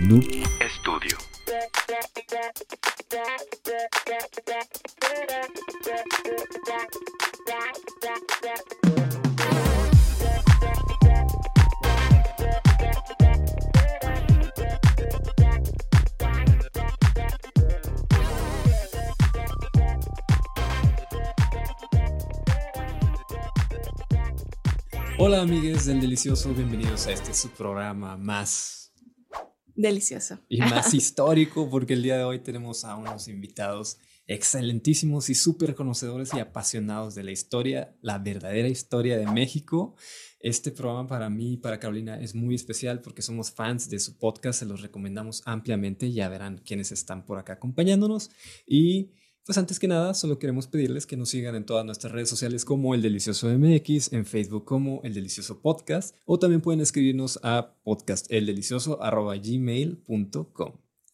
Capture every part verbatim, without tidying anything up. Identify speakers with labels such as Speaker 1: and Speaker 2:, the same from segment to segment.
Speaker 1: Noob Studio.
Speaker 2: Hola amigues del Delicioso, bienvenidos a este su programa más
Speaker 3: delicioso
Speaker 2: y más histórico, porque el día de hoy tenemos a unos invitados excelentísimos y súper conocedores y apasionados de la historia, la verdadera historia de México. Este programa para mí y para Carolina es muy especial porque somos fans de su podcast, se los recomendamos ampliamente, ya verán quiénes están por acá acompañándonos. Y pues antes que nada, solo queremos pedirles que nos sigan en todas nuestras redes sociales como El Delicioso M X, en Facebook como El Delicioso Podcast, o también pueden escribirnos a podcasteldelicioso arroba gmail punto com.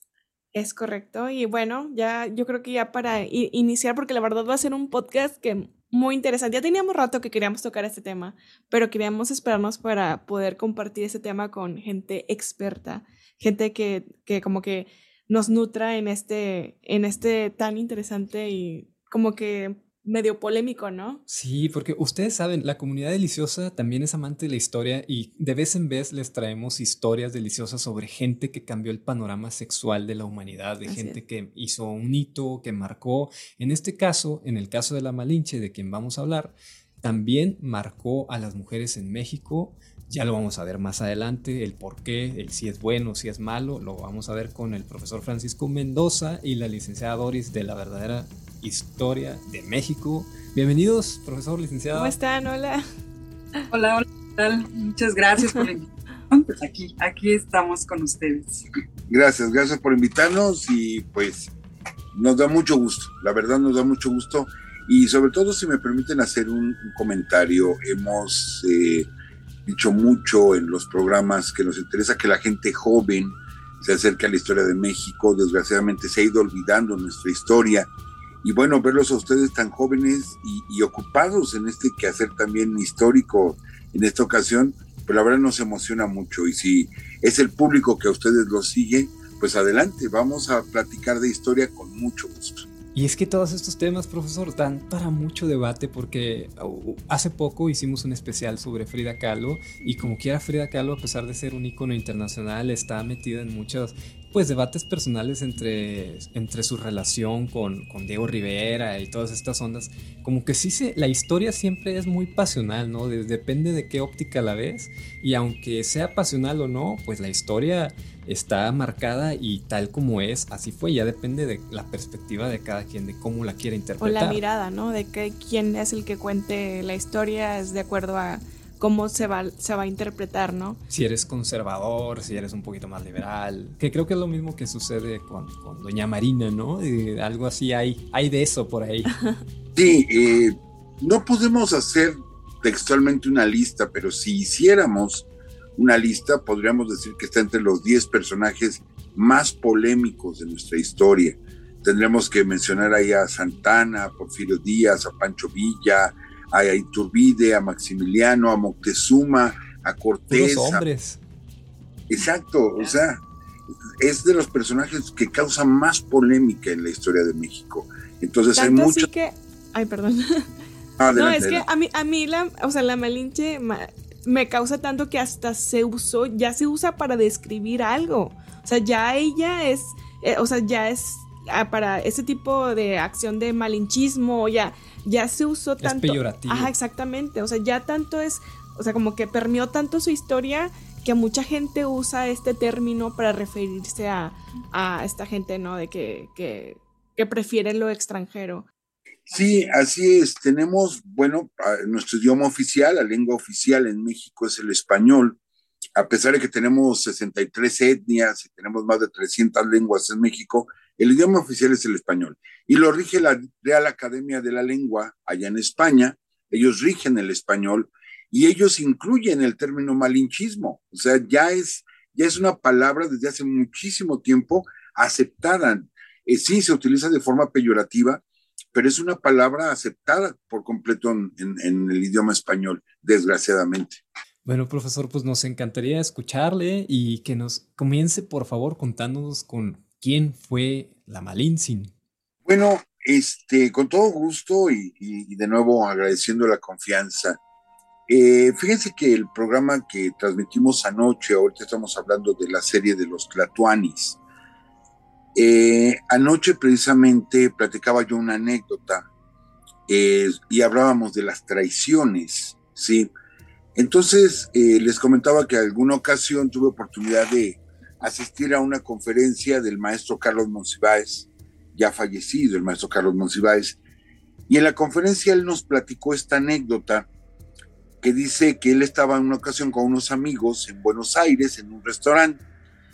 Speaker 3: Es correcto. Y bueno, ya yo creo que ya para i- iniciar, porque la verdad va a ser un podcast que muy interesante. Ya teníamos rato que queríamos tocar este tema, pero queríamos esperarnos para poder compartir este tema con gente experta, gente que, que como que nos nutra en este, en este tan interesante y como que medio polémico, ¿no?
Speaker 2: Sí, porque ustedes saben, la comunidad deliciosa también es amante de la historia y de vez en vez les traemos historias deliciosas sobre gente que cambió el panorama sexual de la humanidad, de
Speaker 3: Así
Speaker 2: gente
Speaker 3: es.
Speaker 2: que hizo un hito, que marcó. En este caso, en el caso de la Malinche, de quien vamos a hablar, también marcó a las mujeres en México. Ya lo vamos a ver más adelante, el por qué, el si es bueno, si es malo, lo vamos a ver con el profesor Francisco Mendoza y la licenciada Doris de la verdadera historia de México. Bienvenidos, profesor, licenciada.
Speaker 3: ¿Cómo están? Hola.
Speaker 4: Hola, hola, ¿qué tal? Muchas gracias por la invitación. Pues aquí, aquí estamos con ustedes.
Speaker 5: Gracias, gracias por invitarnos y pues nos da mucho gusto, la verdad nos da mucho gusto y sobre todo si me permiten hacer un, un comentario, hemos eh, dicho mucho en los programas que nos interesa que la gente joven se acerque a la historia de México, desgraciadamente se ha ido olvidando nuestra historia y bueno, verlos a ustedes tan jóvenes y, y ocupados en este quehacer también histórico en esta ocasión, pues la verdad nos emociona mucho y si es el público que a ustedes los sigue, pues adelante, vamos a platicar de historia con mucho gusto.
Speaker 2: Y es que todos estos temas, profesor, dan para mucho debate porque uh, hace poco hicimos un especial sobre Frida Kahlo y como quiera Frida Kahlo, a pesar de ser un ícono internacional, está metida en muchos pues debates personales entre, entre su relación con, con Diego Rivera y todas estas ondas. Como que sí, se, la historia siempre es muy pasional, ¿no? De, depende de qué óptica la ves y aunque sea pasional o no, pues la historia está marcada y tal como es, así fue, ya depende de la perspectiva de cada quien, de cómo la quiere interpretar.
Speaker 3: O la mirada, ¿no? De que quién es el que cuente la historia es de acuerdo a cómo se va, se va a interpretar, ¿no?
Speaker 2: Si eres conservador, si eres un poquito más liberal, que creo que es lo mismo que sucede con, con Doña Marina, ¿no? Y algo así hay, hay de eso por ahí.
Speaker 5: Sí, eh, no podemos hacer textualmente una lista, pero si hiciéramos una lista, podríamos decir que está entre los diez personajes más polémicos de nuestra historia. Tendremos que mencionar ahí a Santana, a Porfirio Díaz, a Pancho Villa, a Iturbide, a Maximiliano, a Moctezuma, a Cortés.
Speaker 2: Puros hombres.
Speaker 5: A... Exacto, o sea, es de los personajes que causan más polémica en la historia de México. Entonces
Speaker 3: Tanto
Speaker 5: hay mucho...
Speaker 3: así que... Ay, perdón.
Speaker 5: Ah, adelante,
Speaker 3: no, es
Speaker 5: adelante.
Speaker 3: que a mí, a mí la, o sea, la Malinche ma- me causa tanto que hasta se usó, ya se usa para describir algo. O sea, ya ella es, eh, o sea, ya es ah, para ese tipo de acción de malinchismo, ya, ya se usó tanto.
Speaker 2: Es peyorativo.
Speaker 3: Ajá, exactamente. O sea, ya tanto es, o sea, como que permeó tanto su historia que mucha gente usa este término para referirse a, a esta gente, ¿no? De que, que, que prefiere lo extranjero.
Speaker 5: Sí, así es. Tenemos, bueno, nuestro idioma oficial, la lengua oficial en México es el español. A pesar de que tenemos sesenta y tres etnias y tenemos más de trescientas lenguas en México, el idioma oficial es el español. Y lo rige la Real Academia de la Lengua allá en España. Ellos rigen el español y ellos incluyen el término malinchismo. O sea, ya es, ya es una palabra desde hace muchísimo tiempo aceptada. Eh, sí, se utiliza de forma peyorativa, pero es una palabra aceptada por completo en, en, en el idioma español, desgraciadamente.
Speaker 2: Bueno, profesor, pues nos encantaría escucharle y que nos comience, por favor, contándonos con quién fue la Malintzin.
Speaker 5: Bueno, este, con todo gusto y, y, y de nuevo agradeciendo la confianza. Eh, fíjense que el programa que transmitimos anoche, ahorita estamos hablando de la serie de los Tlatoanis. Eh, anoche precisamente platicaba yo una anécdota eh, y hablábamos de las traiciones, ¿sí? Entonces eh, les comentaba que en alguna ocasión tuve oportunidad de asistir a una conferencia del maestro Carlos Monsiváis, ya fallecido el maestro Carlos Monsiváis, y en la conferencia él nos platicó esta anécdota que dice que él estaba en una ocasión con unos amigos en Buenos Aires en un restaurante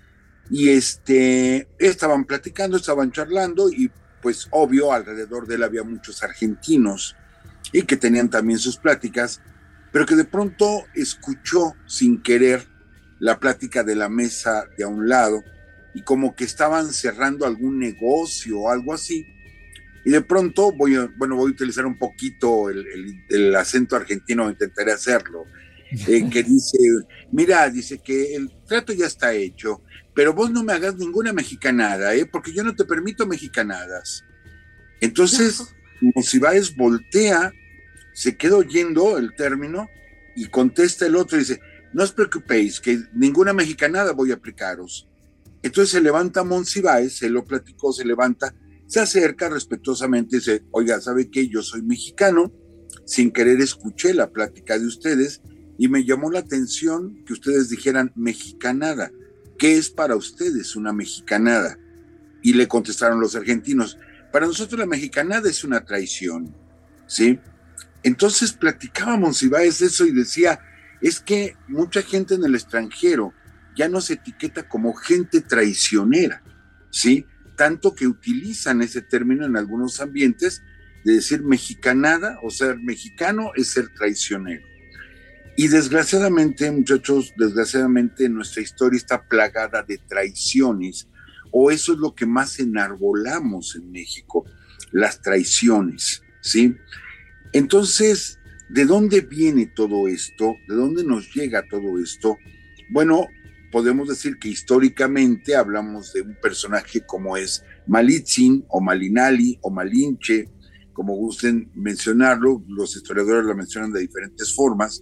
Speaker 5: y este, estaban platicando, estaban charlando y pues obvio alrededor de él había muchos argentinos y que tenían también sus pláticas, pero que de pronto escuchó sin querer la plática de la mesa de a un lado y como que estaban cerrando algún negocio o algo así. Y de pronto, voy a, bueno, voy a utilizar un poquito el, el, el acento argentino, intentaré hacerlo, eh, que dice, mira, dice que el trato ya está hecho, pero vos no me hagas ninguna mexicanada, ¿eh? Porque yo no te permito mexicanadas. Entonces, Monsiváis voltea, se queda oyendo el término y contesta el otro y dice, no os preocupéis, que ninguna mexicanada voy a aplicaros. Entonces se levanta Monsiváis, se lo platicó, se levanta, se acerca respetuosamente y dice, oiga, ¿sabe qué? Yo soy mexicano, sin querer escuché la plática de ustedes y me llamó la atención que ustedes dijeran mexicanada. ¿Qué es para ustedes una mexicanada? Y le contestaron los argentinos, para nosotros la mexicanada es una traición, ¿sí? Entonces platicaba Monsiváis eso y decía, es que mucha gente en el extranjero ya nos etiqueta como gente traicionera, ¿sí? Tanto que utilizan ese término en algunos ambientes de decir mexicanada o ser mexicano es ser traicionero. Y desgraciadamente, muchachos, desgraciadamente nuestra historia está plagada de traiciones, o eso es lo que más enarbolamos en México, las traiciones, ¿sí? Entonces, ¿de dónde viene todo esto? ¿De dónde nos llega todo esto? Bueno, podemos decir que históricamente hablamos de un personaje como es Malitzin o Malinali o Malinche, como gusten mencionarlo, los historiadores lo mencionan de diferentes formas,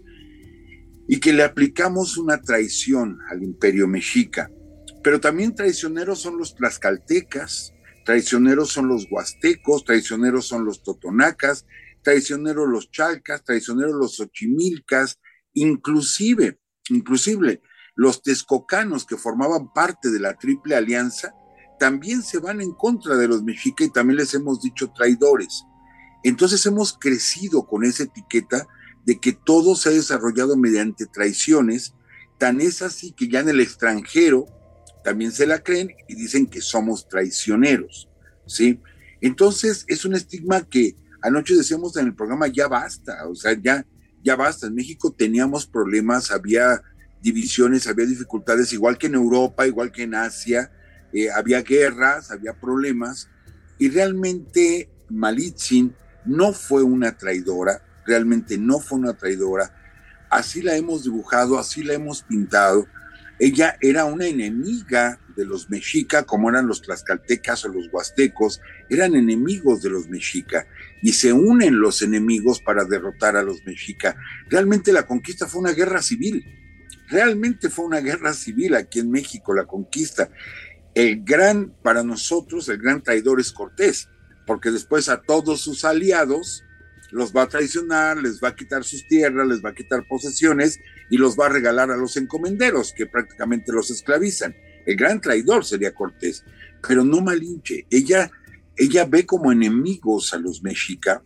Speaker 5: y que le aplicamos una traición al imperio mexica. Pero también traicioneros son los tlaxcaltecas, traicioneros son los huastecos, traicioneros son los totonacas, traicioneros los chalcas, traicioneros los xochimilcas, inclusive, inclusive los texcocanos que formaban parte de la Triple Alianza, también se van en contra de los mexicas y también les hemos dicho traidores. Entonces hemos crecido con esa etiqueta de que todo se ha desarrollado mediante traiciones, tan es así que ya en el extranjero también se la creen y dicen que somos traicioneros, ¿sí? Entonces es un estigma que anoche decíamos en el programa, ya basta, o sea, ya, ya basta. En México teníamos problemas, había divisiones, había dificultades, igual que en Europa, igual que en Asia, eh, había guerras, había problemas, y realmente Malitzin no fue una traidora, realmente no fue una traidora, así la hemos dibujado, así la hemos pintado. Ella era una enemiga de los mexica, como eran los tlaxcaltecas o los huastecos, eran enemigos de los mexica, y se unen los enemigos para derrotar a los mexica. Realmente la conquista fue una guerra civil, realmente fue una guerra civil aquí en México, la conquista. El gran, para nosotros, el gran traidor es Cortés, porque después a todos sus aliados los va a traicionar, les va a quitar sus tierras, les va a quitar posesiones y los va a regalar a los encomenderos, que prácticamente los esclavizan. El gran traidor sería Cortés, pero no Malinche. Ella, ella ve como enemigos a los mexica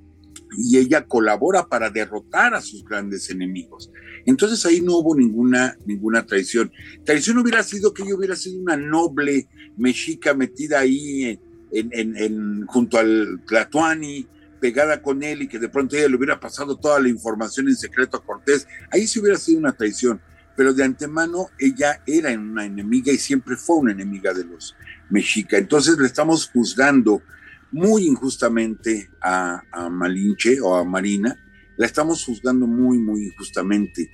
Speaker 5: y ella colabora para derrotar a sus grandes enemigos. Entonces ahí no hubo ninguna, ninguna traición. Traición hubiera sido que ella hubiera sido una noble mexica metida ahí en, en, en, junto al Tlatoani, pegada con él, y que de pronto ella le hubiera pasado toda la información en secreto a Cortés. Ahí sí hubiera sido una traición, pero de antemano ella era una enemiga y siempre fue una enemiga de los mexica. Entonces le estamos juzgando muy injustamente a, a Malinche o a Marina, la estamos juzgando muy, muy injustamente.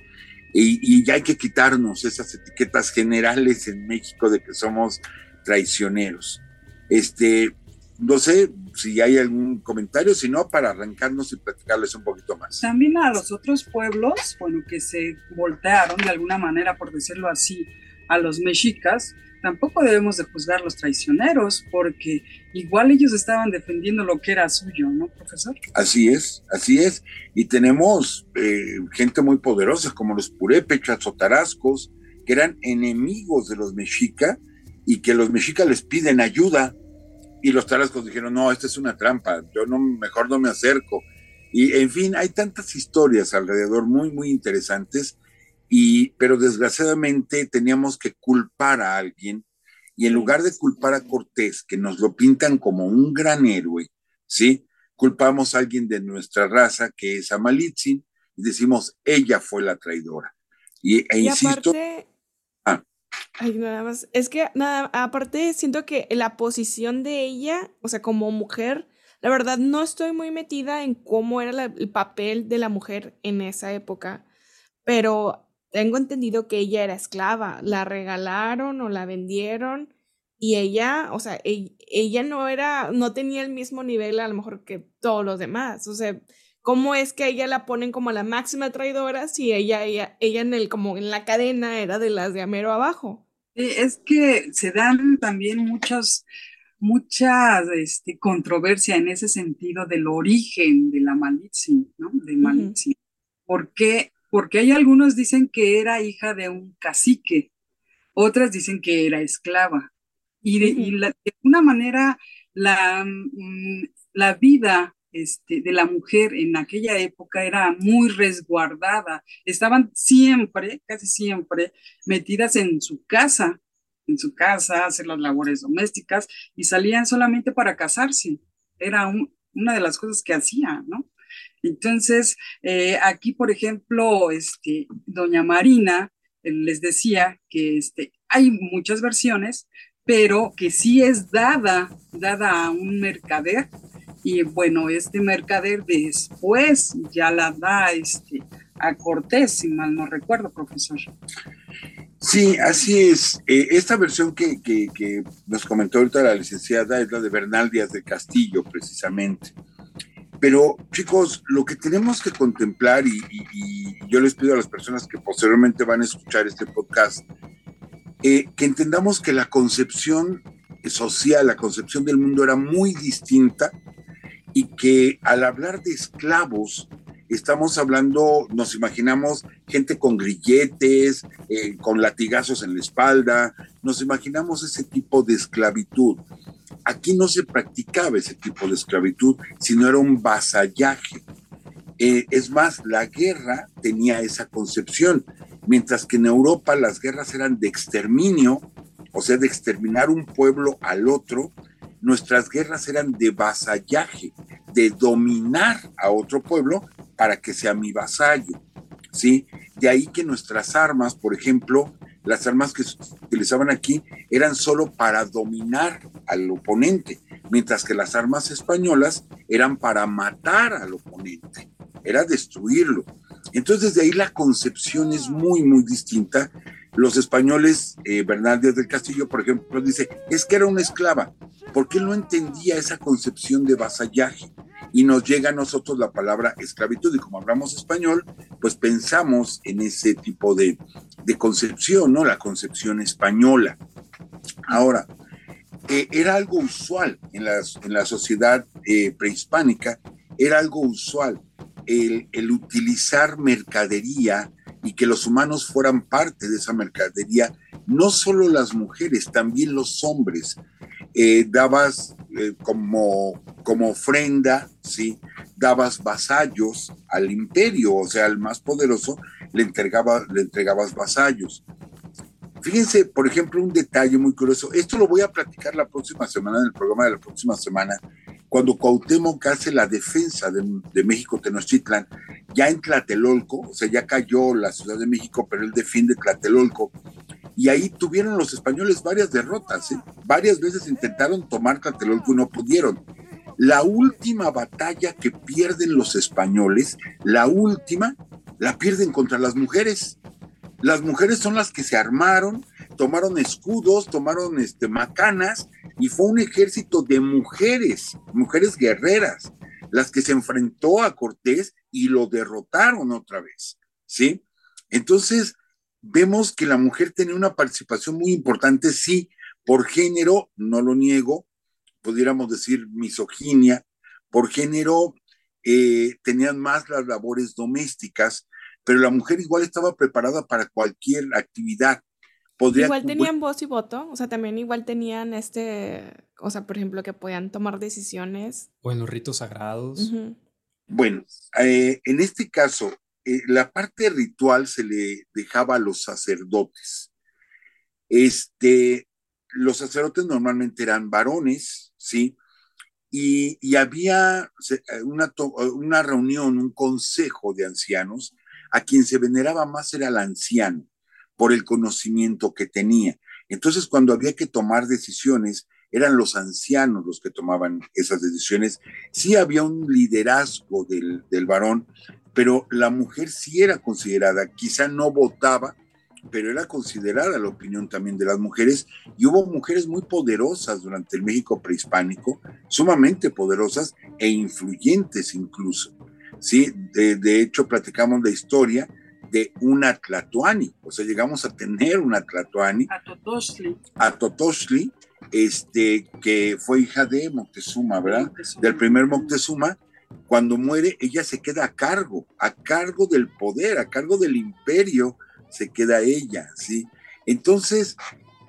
Speaker 5: Y, y ya hay que quitarnos esas etiquetas generales en México de que somos traicioneros. Este, no sé si hay algún comentario, si no, para arrancarnos y platicarles un poquito más.
Speaker 4: También a los otros pueblos, bueno, que se voltearon de alguna manera, por decirlo así, a los mexicas, tampoco debemos de juzgar los traicioneros, porque igual ellos estaban defendiendo lo que era suyo, ¿no, profesor?
Speaker 5: Así es, así es. Y tenemos eh, gente muy poderosa como los purépechas o tarascos, que eran enemigos de los mexicas y que los mexicas les piden ayuda. Y los tarascos dijeron, no, esta es una trampa, yo no, mejor no me acerco. Y en fin, hay tantas historias alrededor muy, muy interesantes. Y, pero desgraciadamente teníamos que culpar a alguien, y en lugar de culpar a Cortés, que nos lo pintan como un gran héroe, ¿sí? Culpamos a alguien de nuestra raza, que es Amalitzin, y decimos, ella fue la traidora. Y, e
Speaker 3: y
Speaker 5: insisto...
Speaker 3: Aparte,
Speaker 5: ah.
Speaker 3: ay, nada más, es que nada, aparte siento que la posición de ella, o sea, como mujer, la verdad no estoy muy metida en cómo era la, el papel de la mujer en esa época, pero... Tengo entendido que ella era esclava, la regalaron o la vendieron y ella, o sea, ella, ella no era, no tenía el mismo nivel a lo mejor que todos los demás. O sea, ¿cómo es que a ella la ponen como la máxima traidora si ella, ella, ella en el, como en la cadena era de las de amero abajo?
Speaker 4: Sí, es que se dan también muchas, muchas este, controversia en ese sentido del origen de la Malitzin, ¿no? De Malitzin. Uh-huh. ¿Por qué? Porque hay algunos dicen que era hija de un cacique, otras dicen que era esclava. Y de, uh-huh. y la, de alguna manera la, la vida este, de la mujer en aquella época era muy resguardada. Estaban siempre, casi siempre, metidas en su casa, en su casa, hacer las labores domésticas, y salían solamente para casarse. Era un, una de las cosas que hacían, ¿no? Entonces, eh, aquí, por ejemplo, este, doña Marina eh, les decía que este, hay muchas versiones, pero que sí es dada, dada a un mercader, y bueno, este mercader después ya la da este, a Cortés, si mal no recuerdo, profesor.
Speaker 5: Sí, así es. Eh, esta versión que, que, que nos comentó ahorita la licenciada es la de Bernal Díaz del Castillo, precisamente. Pero, chicos, lo que tenemos que contemplar, y, y, y yo les pido a las personas que posteriormente van a escuchar este podcast, eh, que entendamos que la concepción social, la concepción del mundo era muy distinta, y que al hablar de esclavos, estamos hablando, nos imaginamos gente con grilletes, eh, con latigazos en la espalda, nos imaginamos ese tipo de esclavitud. Aquí no se practicaba ese tipo de esclavitud, sino era un vasallaje. Eh, es más, la guerra tenía esa concepción, mientras que en Europa las guerras eran de exterminio, o sea, de exterminar un pueblo al otro. Nuestras guerras eran de vasallaje, de dominar a otro pueblo para que sea mi vasallo, ¿sí? De ahí que nuestras armas, por ejemplo, las armas que se utilizaban aquí eran solo para dominar al oponente, mientras que las armas españolas eran para matar al oponente, era destruirlo. Entonces, de ahí la concepción es muy, muy distinta. Los españoles, eh, Bernal Díaz del Castillo, por ejemplo, dice, es que era una esclava, porque él no entendía esa concepción de vasallaje. Y nos llega a nosotros la palabra esclavitud, y como hablamos español, pues pensamos en ese tipo de, de concepción, ¿no? La concepción española. Ahora, eh, era algo usual en la, en la sociedad eh, prehispánica, era algo usual el, el utilizar mercadería y que los humanos fueran parte de esa mercadería, no solo las mujeres, también los hombres. Eh, dabas eh, como, como ofrenda, ¿sí? Dabas vasallos al imperio, o sea, al más poderoso le, entregaba, le entregabas vasallos. Fíjense, por ejemplo, un detalle muy curioso, esto lo voy a platicar la próxima semana, en el programa de la próxima semana, cuando Cuauhtémoc hace la defensa de, de México Tenochtitlán, ya en Tlatelolco, o sea, ya cayó la Ciudad de México, pero él defiende Tlatelolco, y ahí tuvieron los españoles varias derrotas, ¿eh? Varias veces intentaron tomar Tlatelolco y no pudieron. La última batalla que pierden los españoles, la última, la pierden contra las mujeres. Las mujeres son las que se armaron, tomaron escudos, tomaron este, macanas, y fue un ejército de mujeres, mujeres guerreras, las que se enfrentó a Cortés y lo derrotaron otra vez, ¿sí? Entonces, vemos que la mujer tenía una participación muy importante, sí, por género, no lo niego, pudiéramos decir misoginia, por género eh, tenían más las labores domésticas, pero la mujer igual estaba preparada para cualquier actividad. Podría,
Speaker 3: igual tenían voz y voto, o sea, también igual tenían este, o sea, por ejemplo, que podían tomar decisiones.
Speaker 2: O en los ritos sagrados.
Speaker 3: Uh-huh.
Speaker 5: Bueno, eh, en este caso, eh, la parte ritual se le dejaba a los sacerdotes. Este, los sacerdotes normalmente eran varones, ¿sí? Y, y había una, una reunión, un consejo de ancianos, a quien se veneraba más era el anciano, por el conocimiento que tenía. Entonces, cuando había que tomar decisiones, eran los ancianos los que tomaban esas decisiones. Sí había un liderazgo del, del varón, pero la mujer sí era considerada, quizá no votaba, pero era considerada la opinión también de las mujeres, y hubo mujeres muy poderosas durante el México prehispánico, sumamente poderosas e influyentes incluso, ¿sí? De, de hecho, platicamos la historia de una Tlatoani, o sea, llegamos a tener una Tlatoani,
Speaker 4: a Totoxtli,
Speaker 5: a Totoxtli, este, que fue hija de Moctezuma, ¿verdad? Moctezuma. Del primer Moctezuma. Cuando muere, ella se queda a cargo, a cargo del poder, a cargo del imperio, se queda ella, ¿sí? Entonces,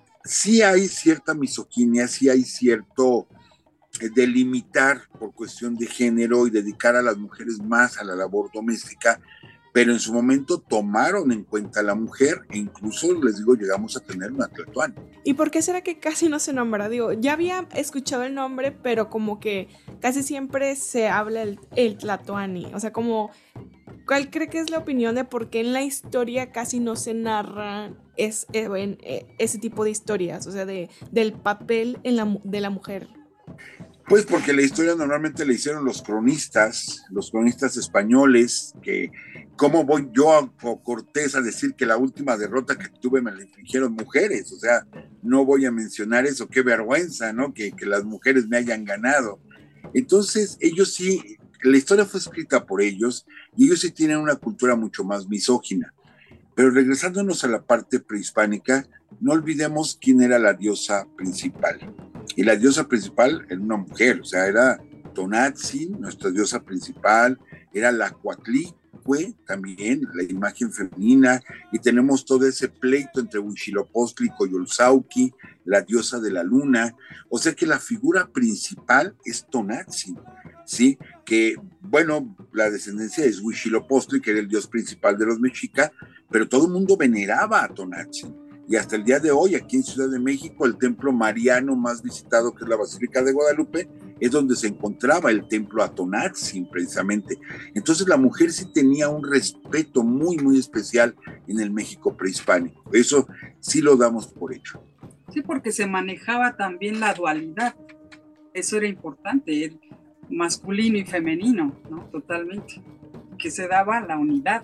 Speaker 5: sí hay cierta misoginia, sí hay cierto eh, delimitar por cuestión de género y dedicar a las mujeres más a la labor doméstica, pero en su momento tomaron en cuenta a la mujer e incluso, les digo, llegamos a tener una Tlatoani.
Speaker 3: ¿Y por qué será que casi no se nombra? Digo, ya había escuchado el nombre, pero como que casi siempre se habla el, el Tlatoani, o sea, como... ¿Cuál cree que es la opinión de por qué en la historia casi no se narra es, eh, en, eh, ese tipo de historias? O sea, de, del papel en la, de la mujer.
Speaker 5: Pues porque la historia normalmente la hicieron los cronistas, los cronistas españoles, que cómo voy yo a Cortés a decir que la última derrota que tuve me la infligieron mujeres, o sea, no voy a mencionar eso, qué vergüenza, ¿no? Que, que las mujeres me hayan ganado. Entonces, ellos sí... La historia fue escrita por ellos y ellos sí tienen una cultura mucho más misógina. Pero regresándonos a la parte prehispánica, no olvidemos quién era la diosa principal. Y la diosa principal era una mujer, o sea, era Tonantzin, nuestra diosa principal, era la Coatlicue también, la imagen femenina, y tenemos todo ese pleito entre Huitzilopochtli y Coyolxauhqui, la diosa de la luna. O sea que la figura principal es Tonantzin, ¿sí? Que, bueno, la descendencia es Huitzilopochtli, que era el dios principal de los mexicas, pero todo el mundo veneraba a Tonantzin. Y hasta el día de hoy, aquí en Ciudad de México, el templo mariano más visitado, que es la Basílica de Guadalupe, es donde se encontraba el templo a Tonantzin, precisamente. Entonces la mujer sí tenía un respeto muy, muy especial en el México prehispánico. Eso sí lo damos por hecho.
Speaker 4: Sí, porque se manejaba también la dualidad. Eso era importante, el masculino y femenino, ¿no? Totalmente. Que se daba la unidad.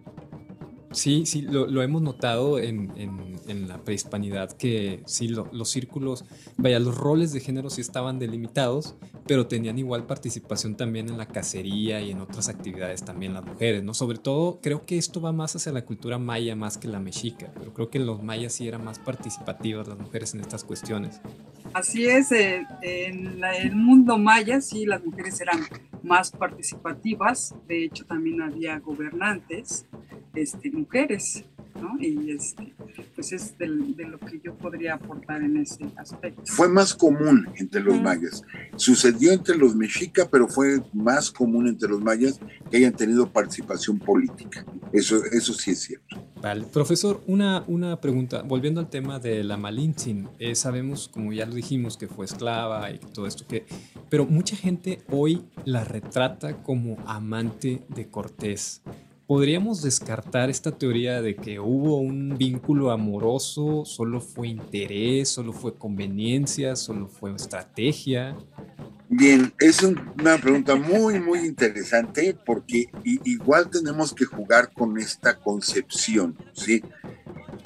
Speaker 2: Sí, sí, lo, lo hemos notado en, en, en la prehispanidad, que sí, lo, los círculos, vaya, los roles de género sí estaban delimitados, pero tenían igual participación también en la cacería y en otras actividades también las mujeres, ¿no? Sobre todo, creo que esto va más hacia la cultura maya más que la mexica, pero creo que en los mayas sí eran más participativas las mujeres en estas cuestiones.
Speaker 4: Así es, eh, en la, el mundo maya sí las mujeres eran más participativas, de hecho también había gobernantes, este, mujeres, ¿no? Y este, pues es de, de lo que yo podría aportar en ese aspecto.
Speaker 5: Fue más común entre los mayas, sucedió entre los mexicas, pero fue más común entre los mayas que hayan tenido participación política, eso, eso sí es cierto.
Speaker 2: Vale, profesor, una, una pregunta, volviendo al tema de la Malintzin, eh, sabemos, como ya lo dijimos, que fue esclava y todo esto, que, pero mucha gente hoy la retrata como amante de Cortés. ¿Podríamos descartar esta teoría de que hubo un vínculo amoroso, solo fue interés, solo fue conveniencia, solo fue estrategia?
Speaker 5: Bien, es un, una pregunta muy, muy interesante porque i, igual tenemos que jugar con esta concepción, ¿sí?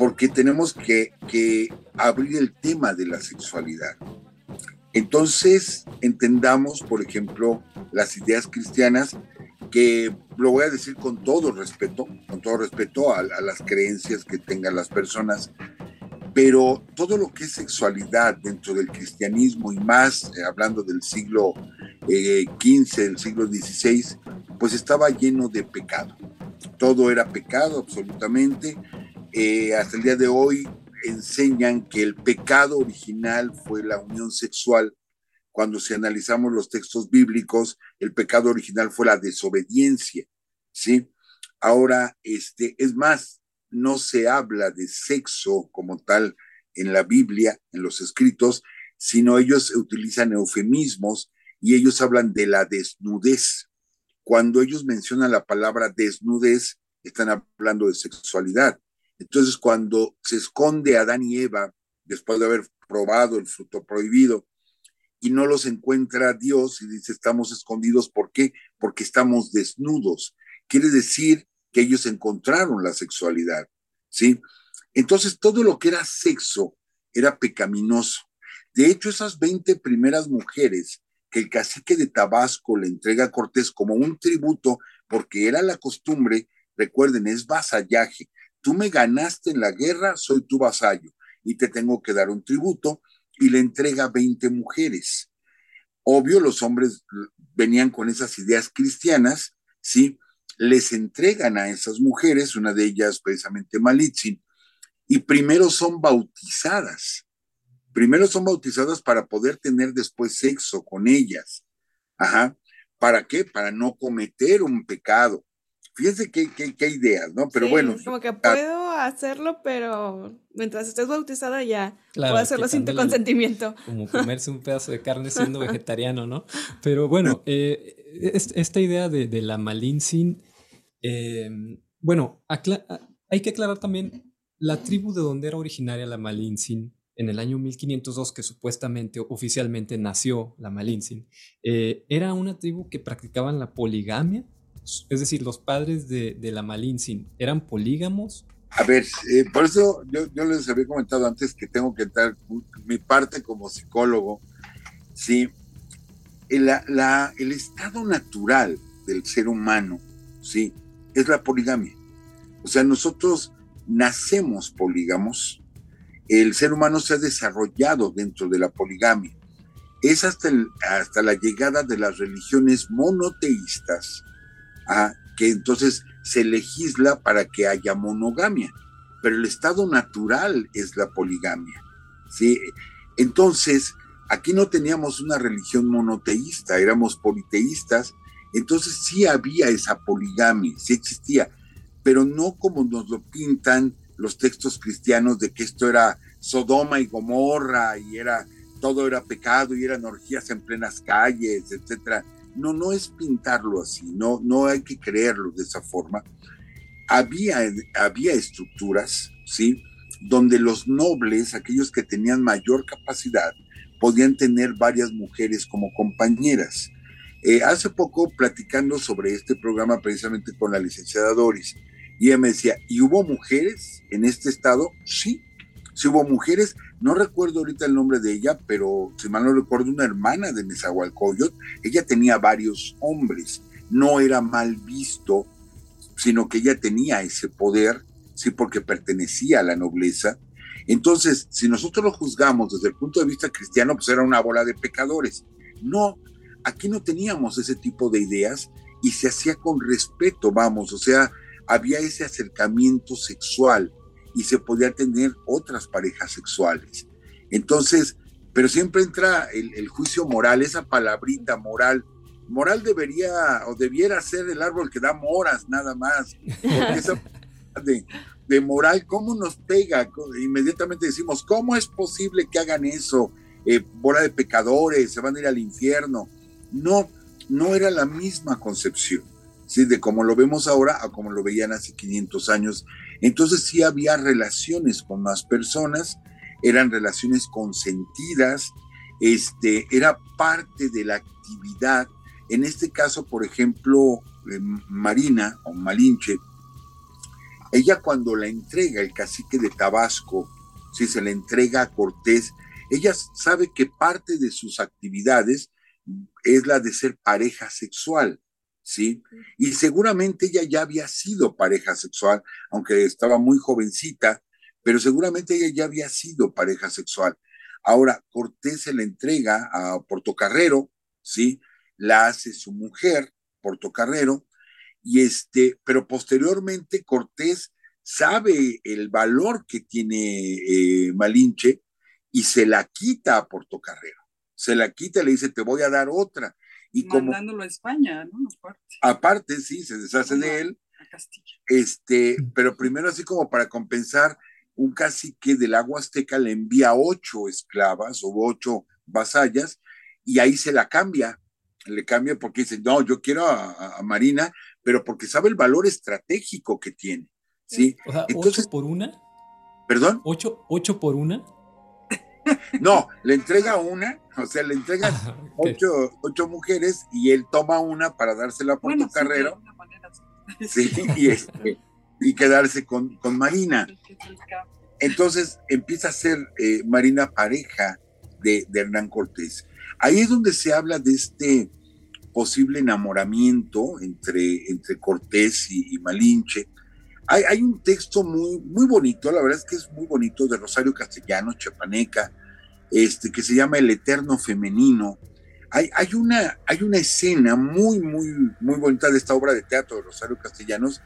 Speaker 5: porque tenemos que, que abrir el tema de la sexualidad. Entonces, entendamos, por ejemplo, las ideas cristianas, que lo voy a decir con todo respeto, con todo respeto a, a las creencias que tengan las personas, pero todo lo que es sexualidad dentro del cristianismo y más, eh, hablando del siglo eh, quince, del siglo dieciséis, pues estaba lleno de pecado. Todo era pecado, absolutamente. Eh, hasta el día de hoy enseñan que el pecado original fue la unión sexual. Cuando si analizamos los textos bíblicos, el pecado original fue la desobediencia, ¿sí? Ahora, este, es más, no se habla de sexo como tal en la Biblia, en los escritos, sino ellos utilizan eufemismos y ellos hablan de la desnudez. Cuando ellos mencionan la palabra desnudez, están hablando de sexualidad. Entonces, cuando se esconde a Adán y Eva, después de haber probado el fruto prohibido, y no los encuentra Dios y dice, estamos escondidos, ¿por qué? Porque estamos desnudos. Quiere decir que ellos encontraron la sexualidad, ¿sí? Entonces, todo lo que era sexo era pecaminoso. De hecho, esas veinte primeras mujeres que el cacique de Tabasco le entrega a Cortés como un tributo, porque era la costumbre, recuerden, es vasallaje. Tú me ganaste en la guerra, soy tu vasallo, y te tengo que dar un tributo, y le entrega veinte mujeres. Obvio, los hombres venían con esas ideas cristianas, ¿sí? Les entregan a esas mujeres, una de ellas precisamente Malitzin, y primero son bautizadas. Primero son bautizadas para poder tener después sexo con ellas. Ajá. ¿Para qué? Para no cometer un pecado. Fíjense qué, qué, qué ideas, ¿no? Pero
Speaker 3: sí,
Speaker 5: bueno.
Speaker 3: Es como que puedo hacerlo, pero mientras estés bautizada ya
Speaker 2: claro,
Speaker 3: puedo hacerlo sin tu consentimiento.
Speaker 2: Como comerse un pedazo de carne siendo vegetariano, ¿no? Pero bueno, eh, esta idea de, de la Malintzin, eh, bueno, hay que aclarar también la tribu de donde era originaria la Malintzin. En el año mil quinientos dos, que supuestamente oficialmente nació la Malintzin, eh, era una tribu que practicaban la poligamia. Es decir, los padres de, de la Malintzin eran polígamos.
Speaker 5: A ver, eh, por eso yo, yo les había comentado antes que tengo que entrar mi parte como psicólogo. Sí, el, la, el estado natural del ser humano, sí, es la poligamia. O sea, nosotros nacemos polígamos. El ser humano se ha desarrollado dentro de la poligamia. Es hasta, el, hasta la llegada de las religiones monoteístas, ¿ah? que entonces se legisla para que haya monogamia, pero el estado natural es la poligamia, ¿sí? Entonces, aquí no teníamos una religión monoteísta, éramos politeístas, entonces sí había esa poligamia, sí existía, pero no como nos lo pintan los textos cristianos de que esto era Sodoma y Gomorra y era, todo era pecado y eran orgías en plenas calles, etcétera. No, no es pintarlo así, no, no hay que creerlo de esa forma. Había, había estructuras, ¿sí? Donde los nobles, aquellos que tenían mayor capacidad, podían tener varias mujeres como compañeras. Eh, hace poco, platicando sobre este programa precisamente con la licenciada Doris, y ella me decía, ¿y hubo mujeres en este estado? Sí, sí hubo mujeres. No recuerdo ahorita el nombre de ella, pero si mal no recuerdo, una hermana de Nezahualcóyotl, ella tenía varios hombres. No era mal visto, sino que ella tenía ese poder, sí, porque pertenecía a la nobleza. Entonces, si nosotros lo juzgamos desde el punto de vista cristiano, pues era una bola de pecadores. No, aquí no teníamos ese tipo de ideas y se hacía con respeto, vamos, o sea, había ese acercamiento sexual y se podía tener otras parejas sexuales. Entonces, pero siempre entra el, el juicio moral, esa palabrita moral. Moral debería o debiera ser el árbol que da moras, nada más. Porque esa de, de moral, ¿cómo nos pega? Inmediatamente decimos, ¿cómo es posible que hagan eso? Eh, bola de pecadores, se van a ir al infierno. No, no era la misma concepción, ¿sí? De como lo vemos ahora a como lo veían hace quinientos años. Entonces sí había relaciones con más personas, eran relaciones consentidas, este, era parte de la actividad. En este caso, por ejemplo, eh, Marina o Malinche ella cuando la entrega el cacique de Tabasco, si se le entrega a Cortés, ella sabe que parte de sus actividades es la de ser pareja sexual, ¿sí? Y seguramente ella ya había sido pareja sexual, aunque estaba muy jovencita, pero seguramente ella ya había sido pareja sexual. Ahora, Cortés se la entrega a Portocarrero, ¿sí? La hace su mujer, Portocarrero, y este, pero posteriormente Cortés sabe el valor que tiene eh, Malinche y se la quita a Portocarrero. Se la quita y le dice, te voy a dar otra. Y
Speaker 4: mandándolo
Speaker 5: como,
Speaker 4: a España, ¿no? Aparte,
Speaker 5: aparte sí, se deshace bueno, de él.
Speaker 4: A Castilla.
Speaker 5: Este, pero primero así como para compensar, un cacique del agua azteca le envía ocho esclavas o ocho vasallas y ahí se la cambia. Le cambia porque dice, no, yo quiero a, a Marina, pero porque sabe el valor estratégico que tiene. ¿Sí?
Speaker 2: O sea,
Speaker 5: entonces,
Speaker 2: ¿ocho por una?
Speaker 5: ¿Perdón?
Speaker 2: ¿Ocho, ocho por una?
Speaker 5: No, le entrega una, o sea, le entregan ah, okay. ocho, ocho mujeres y él toma una para dársela a Portocarrero. Bueno, sí, sí, y, este, y quedarse con, con Marina. Entonces empieza a ser eh, Marina pareja de, de Hernán Cortés. Ahí es donde se habla de este posible enamoramiento entre, entre Cortés y, y Malinche. Hay, hay un texto muy, muy bonito, la verdad es que es muy bonito, de Rosario Castellanos, chiapaneca, este, que se llama El Eterno Femenino. Hay, hay, una, hay una escena muy, muy, muy bonita de esta obra de teatro de Rosario Castellanos,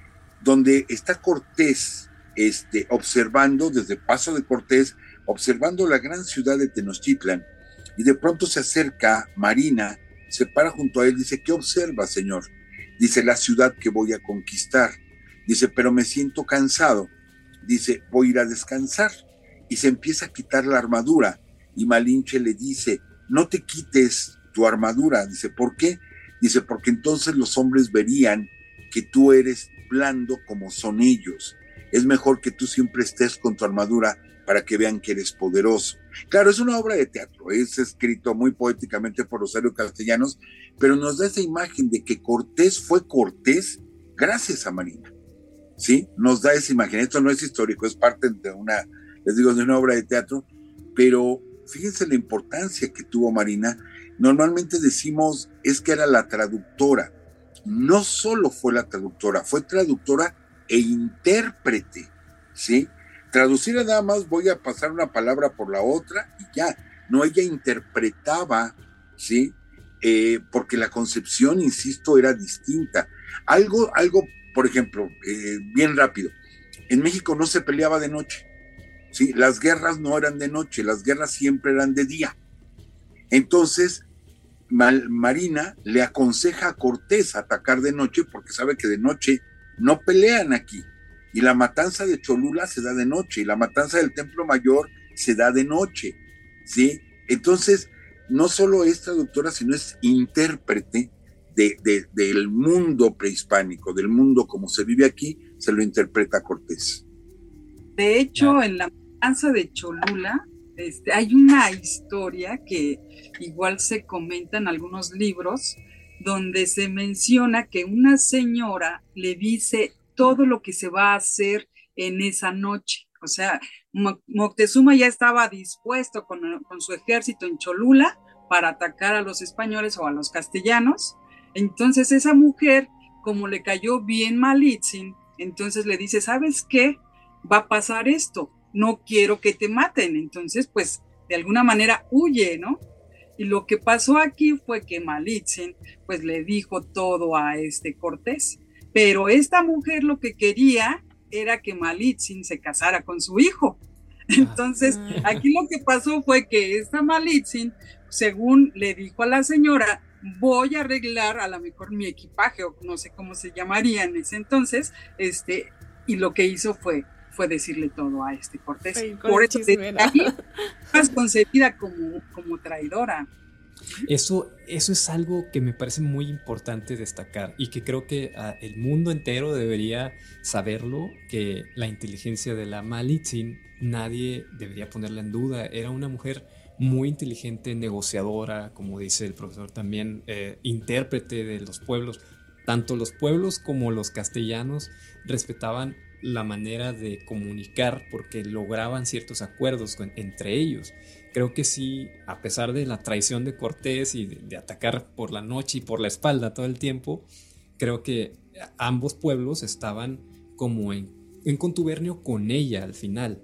Speaker 5: donde está Cortés este, observando, desde Paso de Cortés, observando la gran ciudad de Tenochtitlan, y de pronto se acerca Marina, se para junto a él, dice, ¿qué observa, señor? Dice, la ciudad que voy a conquistar. Dice, pero me siento cansado. Dice, voy a ir a descansar. Y se empieza a quitar la armadura. Y Malinche le dice, no te quites tu armadura. Dice, ¿por qué? Dice, porque entonces los hombres verían que tú eres blando como son ellos. Es mejor que tú siempre estés con tu armadura para que vean que eres poderoso. Claro, es una obra de teatro, es escrito muy poéticamente por Rosario Castellanos, pero nos da esa imagen de que Cortés fue Cortés gracias a Marina, ¿sí? Nos da esa imagen. Esto no es histórico, es parte de una, les digo, de una obra de teatro, pero fíjense la importancia que tuvo Marina. Normalmente decimos, es que era la traductora. No solo fue la traductora, fue traductora e intérprete, ¿sí? Traducir nada más voy a pasar una palabra por la otra y ya. No, ella interpretaba, ¿sí? Eh, porque la concepción, insisto, era distinta. Algo, algo, por ejemplo, eh, bien rápido. En México no se peleaba de noche, ¿sí? Las guerras no eran de noche, las guerras siempre eran de día. Entonces, Mal, Marina le aconseja a Cortés atacar de noche porque sabe que de noche no pelean aquí. Y la matanza de Cholula se da de noche, y la matanza del Templo Mayor se da de noche, ¿sí? Entonces, no solo es traductora, sino es intérprete de, de, del mundo prehispánico, del mundo como se vive aquí, se lo interpreta Cortés.
Speaker 4: De hecho, en la matanza de Cholula, este, hay una historia que igual se comenta en algunos libros, donde se menciona que una señora le dice todo lo que se va a hacer en esa noche. O sea, Moctezuma ya estaba dispuesto con, con su ejército en Cholula para atacar a los españoles o a los castellanos. Entonces esa mujer, como le cayó bien Malitzin, entonces le dice, ¿sabes qué? Va a pasar esto, no quiero que te maten. Entonces, pues, de alguna manera huye, ¿no? Y lo que pasó aquí fue que Malitzin, pues, le dijo todo a este Cortés. Pero esta mujer lo que quería era que Malitzin se casara con su hijo. Entonces, aquí lo que pasó fue que esta Malitzin, según le dijo a la señora, voy a arreglar a lo mejor mi equipaje, o no sé cómo se llamaría en ese entonces, este, y lo que hizo fue, fue decirle todo a este Cortés. Sí, por eso de ahí más concebida como, como traidora.
Speaker 2: Eso, eso es algo que me parece muy importante destacar y que creo que uh, el mundo entero debería saberlo, que la inteligencia de la Malitzin nadie debería ponerla en duda. Era una mujer muy inteligente, negociadora, como dice el profesor también, eh, intérprete de los pueblos. Tanto los pueblos como los castellanos respetaban la manera de comunicar porque lograban ciertos acuerdos con, entre ellos. Creo que sí, a pesar de la traición de Cortés y de, de atacar por la noche y por la espalda todo el tiempo, creo que ambos pueblos estaban como en, en contubernio con ella al final.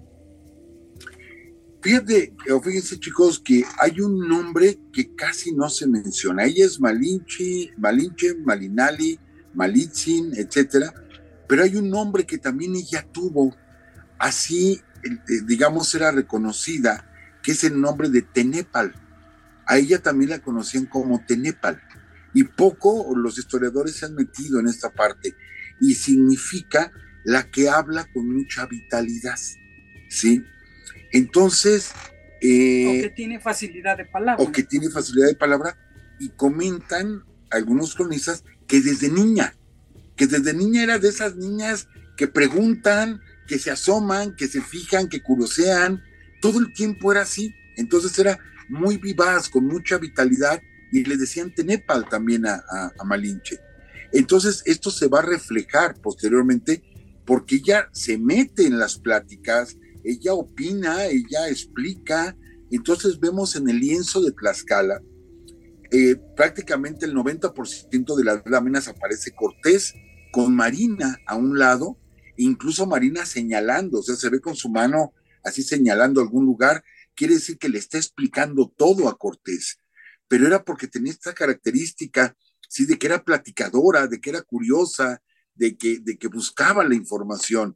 Speaker 5: Fíjate, o fíjense chicos, que hay un nombre que casi no se menciona. Ella es Malinche, Malinche, Malinali, Malitzin, etcétera. Pero hay un nombre que también ella tuvo, así, digamos, era reconocida, que es el nombre de Tenépal. A ella también la conocían como Tenépal. Y poco los historiadores se han metido en esta parte. Y significa la que habla con mucha vitalidad, ¿sí? Entonces...
Speaker 4: Eh, o que tiene facilidad de palabra.
Speaker 5: O que tiene facilidad de palabra, y comentan algunos cronistas que desde niña, que desde niña era de esas niñas que preguntan, que se asoman, que se fijan, que curiosean, todo el tiempo era así. Entonces era muy vivaz, con mucha vitalidad, y le decían Tenépal también a, a, a Malinche. Entonces esto se va a reflejar posteriormente, porque ella se mete en las pláticas, ella opina, ella explica. Entonces vemos en el lienzo de Tlaxcala, eh, prácticamente el noventa por ciento de las láminas aparece Cortés con Marina a un lado, incluso Marina señalando, o sea, se ve con su mano así señalando algún lugar. Quiere decir que le está explicando todo a Cortés, pero era porque tenía esta característica, sí, de que era platicadora, de que era curiosa, de que, de que buscaba la información.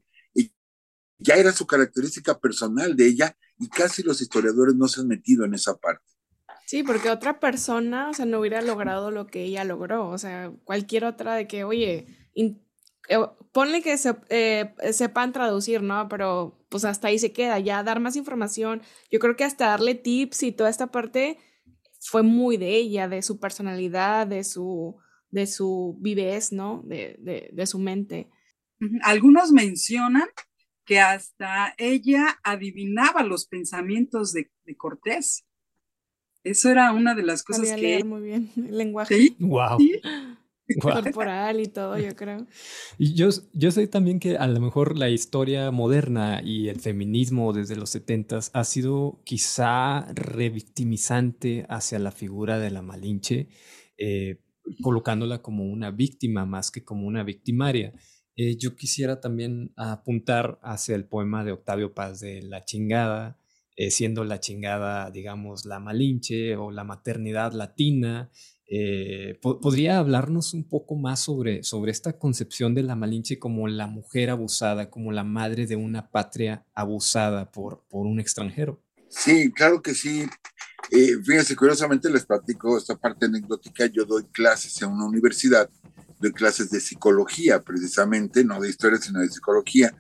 Speaker 5: Ya era su característica personal de ella, y casi los historiadores no se han metido en esa parte.
Speaker 3: Sí, porque otra persona, o sea, no hubiera logrado lo que ella logró, o sea, cualquier otra de que, oye, in, eh, ponle que se, eh, sepan traducir, ¿no? Pero pues hasta ahí se queda, ya dar más información, yo creo que hasta darle tips y toda esta parte fue muy de ella, de su personalidad, de su, de su vivez, ¿no? De, de, de su mente.
Speaker 4: Algunos mencionan que hasta ella adivinaba los pensamientos de, de Cortés. Eso era una de las cosas
Speaker 3: Sabía
Speaker 4: que...
Speaker 3: leer muy bien el lenguaje.
Speaker 2: ¿Sí? Wow. ¿Sí?
Speaker 3: Corporal y todo, yo creo.
Speaker 2: Y yo, yo sé también que a lo mejor la historia moderna y el feminismo desde los setentas ha sido quizá revictimizante hacia la figura de la Malinche, eh, colocándola como una víctima más que como una victimaria. Eh, yo quisiera también apuntar hacia el poema de Octavio Paz de La Chingada, eh, siendo la chingada, digamos, la Malinche o la maternidad latina. Eh, po- ¿Podría hablarnos un poco más sobre, sobre esta concepción de la Malinche como la mujer abusada, como la madre de una patria abusada por, por un extranjero?
Speaker 5: Sí, claro que sí. Eh, fíjense, curiosamente les platico esta parte anecdótica. Yo doy clases en una universidad, doy clases de psicología precisamente, no de historia, sino de psicología.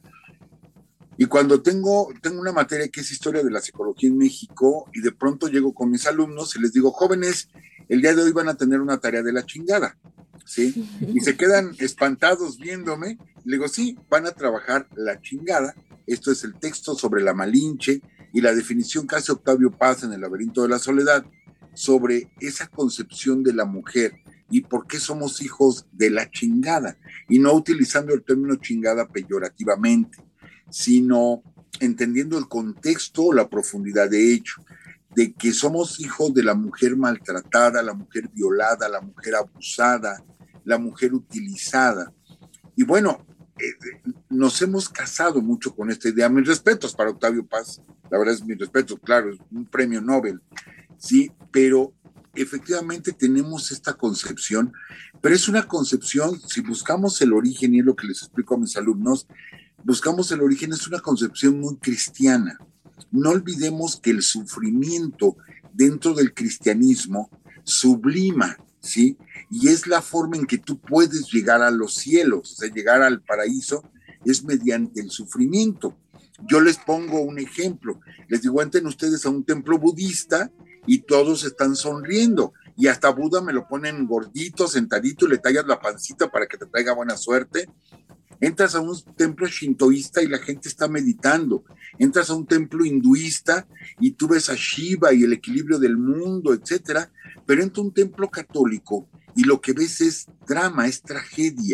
Speaker 5: Y cuando tengo, tengo una materia que es historia de la psicología en México, y de pronto llego con mis alumnos y les digo, jóvenes, el día de hoy van a tener una tarea de la chingada, ¿sí? Y se quedan espantados viéndome. Le digo, sí, van a trabajar la chingada. Esto es el texto sobre la Malinche y la definición que hace Octavio Paz en El laberinto de la soledad sobre esa concepción de la mujer y por qué somos hijos de la chingada, y no utilizando el término chingada peyorativamente, sino entendiendo el contexto, la profundidad de hecho, de que somos hijos de la mujer maltratada, la mujer violada, la mujer abusada, la mujer utilizada. Y bueno, eh, nos hemos casado mucho con esta idea. Mis respetos para Octavio Paz, la verdad es mis respetos, claro, es un premio Nobel, sí, pero efectivamente tenemos esta concepción, pero es una concepción, si buscamos el origen, y es lo que les explico a mis alumnos, buscamos el origen, es una concepción muy cristiana. No olvidemos que el sufrimiento dentro del cristianismo sublima, ¿sí? Y es la forma en que tú puedes llegar a los cielos, o sea, llegar al paraíso es mediante el sufrimiento. Yo les pongo un ejemplo, les digo, entren ustedes a un templo budista y todos están sonriendo, y hasta Buda me lo ponen gordito, sentadito, y le tallas la pancita para que te traiga buena suerte. Entras a un templo shintoísta y la gente está meditando. Entras a un templo hinduista y tú ves a Shiva y el equilibrio del mundo, etcétera. Pero entra a un templo católico y lo que ves es drama, es tragedia.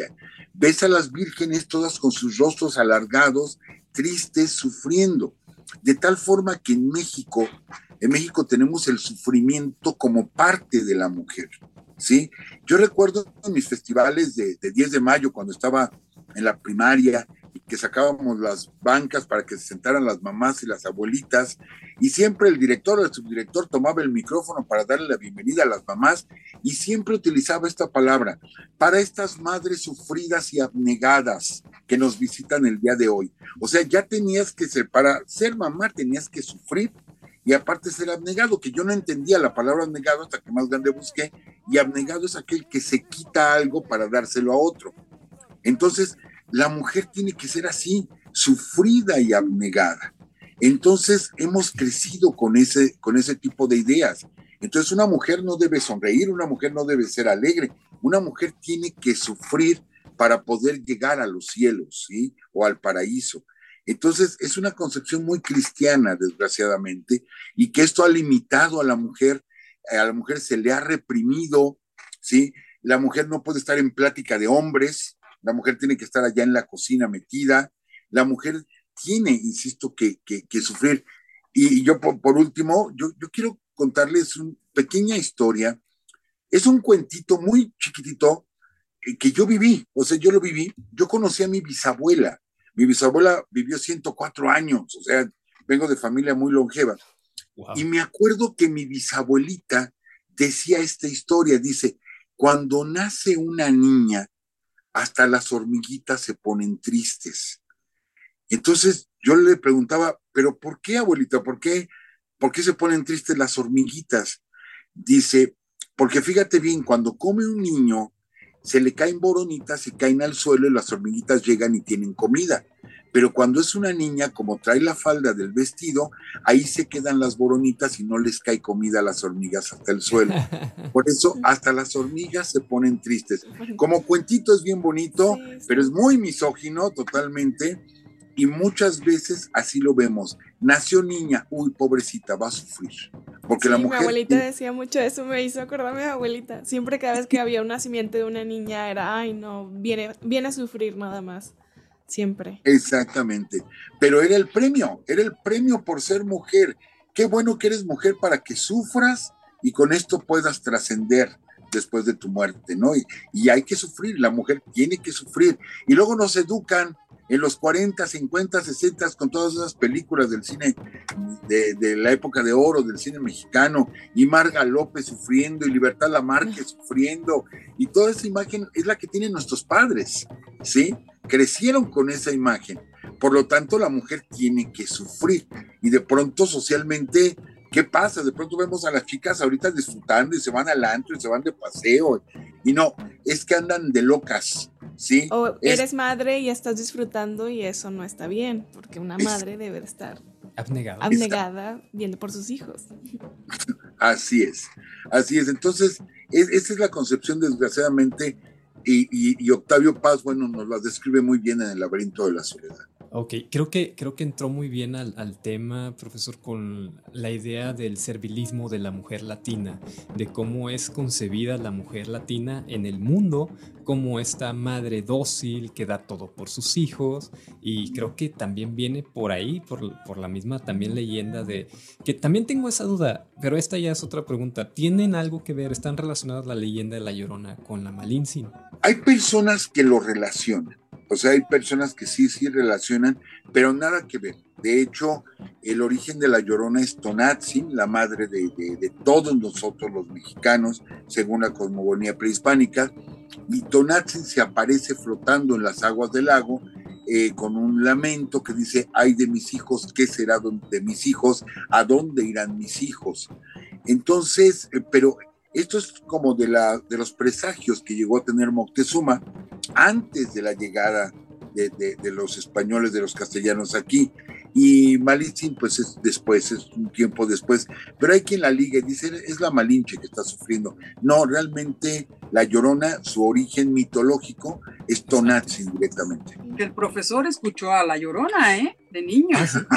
Speaker 5: ves a las vírgenes todas con sus rostros alargados, tristes, sufriendo, de tal forma que en México, en México tenemos el sufrimiento como parte de la mujer, ¿sí? Yo recuerdo en mis festivales de, de diez de mayo, cuando estaba en la primaria, y que sacábamos las bancas para que se sentaran las mamás y las abuelitas, y siempre el director o el subdirector tomaba el micrófono para darle la bienvenida a las mamás, y siempre utilizaba esta palabra, para estas madres sufridas y abnegadas que nos visitan el día de hoy. O sea, ya tenías que ser, para ser mamá tenías que sufrir, y aparte ser abnegado, que yo no entendía la palabra abnegado hasta que más grande busqué, y abnegado es aquel que se quita algo para dárselo a otro. Entonces, la mujer tiene que ser así, sufrida y abnegada. Entonces, hemos crecido con ese, con ese tipo de ideas. Entonces, una mujer no debe sonreír, una mujer no debe ser alegre, una mujer tiene que sufrir para poder llegar a los cielos, ¿sí? O al paraíso. Entonces, es una concepción muy cristiana, desgraciadamente, y que esto ha limitado a la mujer, a la mujer se le ha reprimido, ¿sí? La mujer no puede estar en plática de hombres, la mujer tiene que estar allá en la cocina metida, la mujer tiene, insisto, que, que, que sufrir. Y yo, por, por último, yo, yo quiero contarles una pequeña historia. Es un cuentito muy chiquitito eh, que yo viví, o sea, yo lo viví. Yo conocí a mi bisabuela. Mi bisabuela vivió ciento cuatro años, o sea, vengo de familia muy longeva. Wow. Y me acuerdo que mi bisabuelita decía esta historia, dice, cuando nace una niña, hasta las hormiguitas se ponen tristes. Entonces yo le preguntaba, ¿pero por qué, abuelita? ¿Por qué, por qué se ponen tristes las hormiguitas? Dice, porque fíjate bien, cuando come un niño, se le caen boronitas, se caen al suelo y las hormiguitas llegan y tienen comida. Pero cuando es una niña, como trae la falda del vestido, ahí se quedan las boronitas y no les cae comida a las hormigas hasta el suelo. Por eso hasta las hormigas se ponen tristes. Como cuentito es bien bonito, sí, sí. Pero es muy misógino totalmente, y muchas veces así lo vemos. Nació niña, uy, pobrecita, va a sufrir. Porque
Speaker 3: sí,
Speaker 5: la mujer...
Speaker 3: mi abuelita decía mucho eso, me hizo acordarme de mi abuelita. Siempre cada vez que había un nacimiento de una niña era, ay no, viene, viene a sufrir nada más. Siempre.
Speaker 5: Exactamente, pero era el premio, era el premio por ser mujer. Qué bueno que eres mujer para que sufras y con esto puedas trascender después de tu muerte, ¿no? Y, y hay que sufrir, la mujer tiene que sufrir. Y luego nos educan en los cuarenta, cincuenta, sesenta con todas esas películas del cine de, de la época de oro, del cine mexicano, y Marga López sufriendo, y Libertad Lamarque sufriendo, y toda esa imagen es la que tienen nuestros padres, ¿sí? Crecieron con esa imagen, por lo tanto la mujer tiene que sufrir, y de pronto socialmente, ¿qué pasa? De pronto vemos a las chicas ahorita disfrutando y se van al antro y se van de paseo, y no, es que andan de locas, ¿sí?
Speaker 3: O eres es, madre y estás disfrutando y eso no está bien, porque una madre es, debe de estar
Speaker 2: abnegada,
Speaker 3: abnegada viendo por sus hijos.
Speaker 5: Así es, así es, entonces es, esa es la concepción desgraciadamente. Y, y, y Octavio Paz, bueno, nos la describe muy bien en El laberinto de la soledad.
Speaker 2: Ok, creo que, creo que entró muy bien al, al tema, profesor, con la idea del servilismo de la mujer latina, de cómo es concebida la mujer latina en el mundo, como esta madre dócil que da todo por sus hijos, y creo que también viene por ahí, por, por la misma también leyenda de, que también tengo esa duda, pero esta ya es otra pregunta, ¿tienen algo que ver, están relacionadas la leyenda de La Llorona con la Malintzin?
Speaker 5: Hay personas que lo relacionan, o sea, hay personas que sí, sí relacionan, pero nada que ver. De hecho, el origen de La Llorona es Tonantzin, la madre de, de, de todos nosotros los mexicanos, según la cosmogonía prehispánica, y Tonantzin se aparece flotando en las aguas del lago eh, con un lamento que dice, ay de mis hijos, ¿qué será de mis hijos? ¿A dónde irán mis hijos? Entonces, eh, pero... Esto es como de, la, de los presagios que llegó a tener Moctezuma antes de la llegada de, de, de los españoles, de los castellanos aquí. Y Malintzin, pues es después, es un tiempo después. Pero hay quien la liga y dice, es la Malinche que está sufriendo. No, realmente La Llorona, su origen mitológico es Tonantzin directamente.
Speaker 4: Que el profesor escuchó a La Llorona, ¿eh? De niño.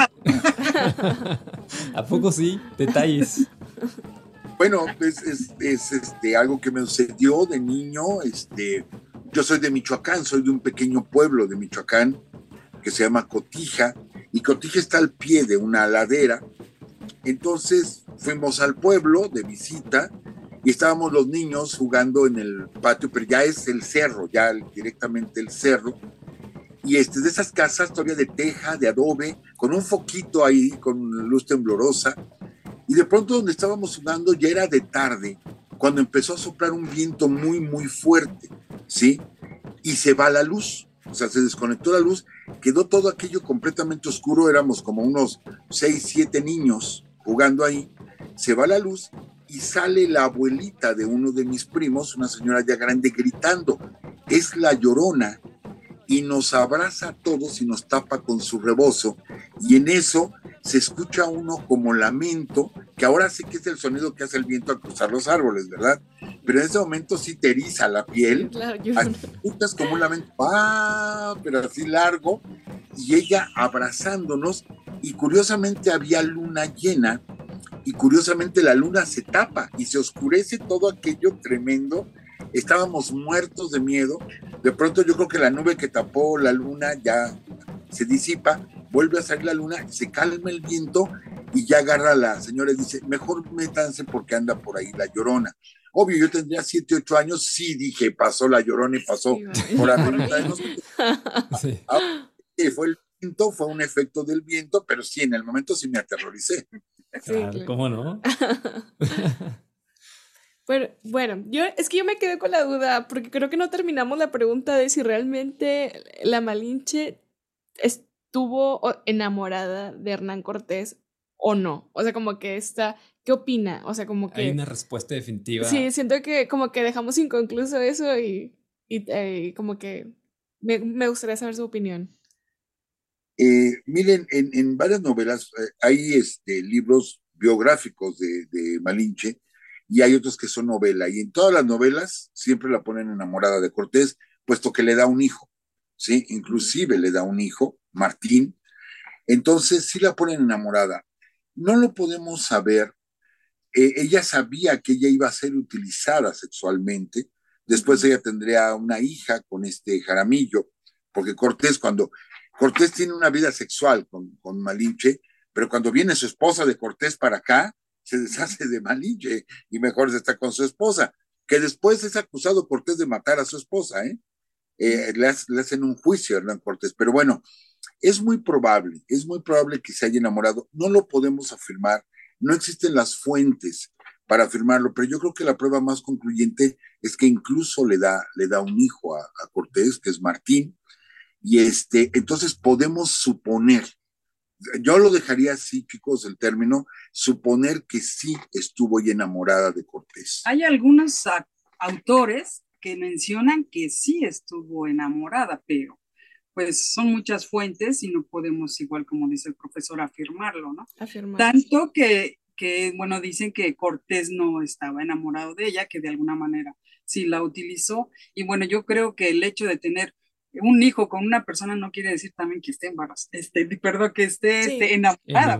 Speaker 2: ¿A poco sí? Detalles.
Speaker 5: Bueno, es, es, es este, algo que me sucedió de niño, este, Yo soy de Michoacán, soy de un pequeño pueblo de Michoacán que se llama Cotija, y Cotija está al pie de una ladera. Entonces fuimos al pueblo de visita y estábamos los niños jugando en el patio, pero ya es el cerro, ya directamente el cerro. Y este, de esas casas todavía de teja, de adobe, con un foquito ahí, con luz temblorosa. Y de pronto donde estábamos jugando ya era de tarde, cuando empezó a soplar un viento muy, muy fuerte, ¿sí? Y se va la luz, o sea, se desconectó la luz, quedó todo aquello completamente oscuro, éramos como unos seis, siete niños jugando ahí, se va la luz y sale la abuelita de uno de mis primos, una señora ya grande, gritando, es la Llorona, y nos abraza a todos y nos tapa con su rebozo, y en eso se escucha uno como lamento, que ahora sí que es el sonido que hace el viento al cruzar los árboles, ¿verdad? Pero en ese momento sí te eriza la piel,
Speaker 3: Claro, yo...
Speaker 5: escuchas como un lamento, ¡ah! Pero así largo, y ella abrazándonos, y curiosamente había luna llena, y curiosamente la luna se tapa, y se oscurece todo aquello tremendo. Estábamos muertos de miedo. De pronto yo creo que la nube que tapó la luna ya se disipa, vuelve a salir la luna, se calma el viento y ya agarra a la señora y dice, mejor métanse porque anda por ahí la Llorona. Obvio, yo tendría siete, ocho años, sí dije, pasó la Llorona y pasó sí, por arriba de nosotros. Sí. Ahora, fue el viento, fue un efecto del viento, pero sí, en el momento sí me aterroricé.
Speaker 2: Sí, claro, ¿cómo no?
Speaker 3: Pero, bueno, yo, es que yo me quedé con la duda, porque creo que no terminamos la pregunta de si realmente la Malinche estuvo enamorada de Hernán Cortés o no. O sea, como que está, ¿qué opina? O sea, como que...
Speaker 2: Hay una respuesta definitiva.
Speaker 3: Sí, siento que como que dejamos inconcluso eso y, y eh, como que me, me gustaría saber su opinión.
Speaker 5: Eh, miren, en, en varias novelas eh, hay este, libros biográficos de, de Malinche, y hay otros que son novela, y en todas las novelas siempre la ponen enamorada de Cortés, puesto que le da un hijo, ¿sí? Inclusive le da un hijo, Martín, entonces sí la ponen enamorada. No lo podemos saber, eh, ella sabía que ella iba a ser utilizada sexualmente, después ella tendría una hija con este Jaramillo, porque Cortés cuando, Cortés tiene una vida sexual con, con Malinche, pero cuando viene su esposa de Cortés para acá, se deshace de Malinche y mejor se está con su esposa, que después es acusado Cortés de matar a su esposa, ¿eh? Eh, le, le hacen un juicio a Hernán Cortés, pero bueno, es muy probable, es muy probable que se haya enamorado, no lo podemos afirmar, no existen las fuentes para afirmarlo, pero yo creo que la prueba más concluyente es que incluso le da, le da un hijo a, a Cortés, que es Martín, y este, entonces podemos suponer, yo lo dejaría así, chicos, el término, suponer que sí estuvo ya enamorada de Cortés.
Speaker 4: Hay algunos a, autores que mencionan que sí estuvo enamorada, pero pues son muchas fuentes y no podemos, igual como dice el profesor, afirmarlo, ¿no?
Speaker 3: Afirmar.
Speaker 4: Tanto que, que, bueno, dicen que Cortés no estaba enamorado de ella, que de alguna manera sí la utilizó, y bueno, yo creo que el hecho de tener un hijo con una persona no quiere decir también que esté embarazada, este, perdón, que esté, sí. esté enamorada.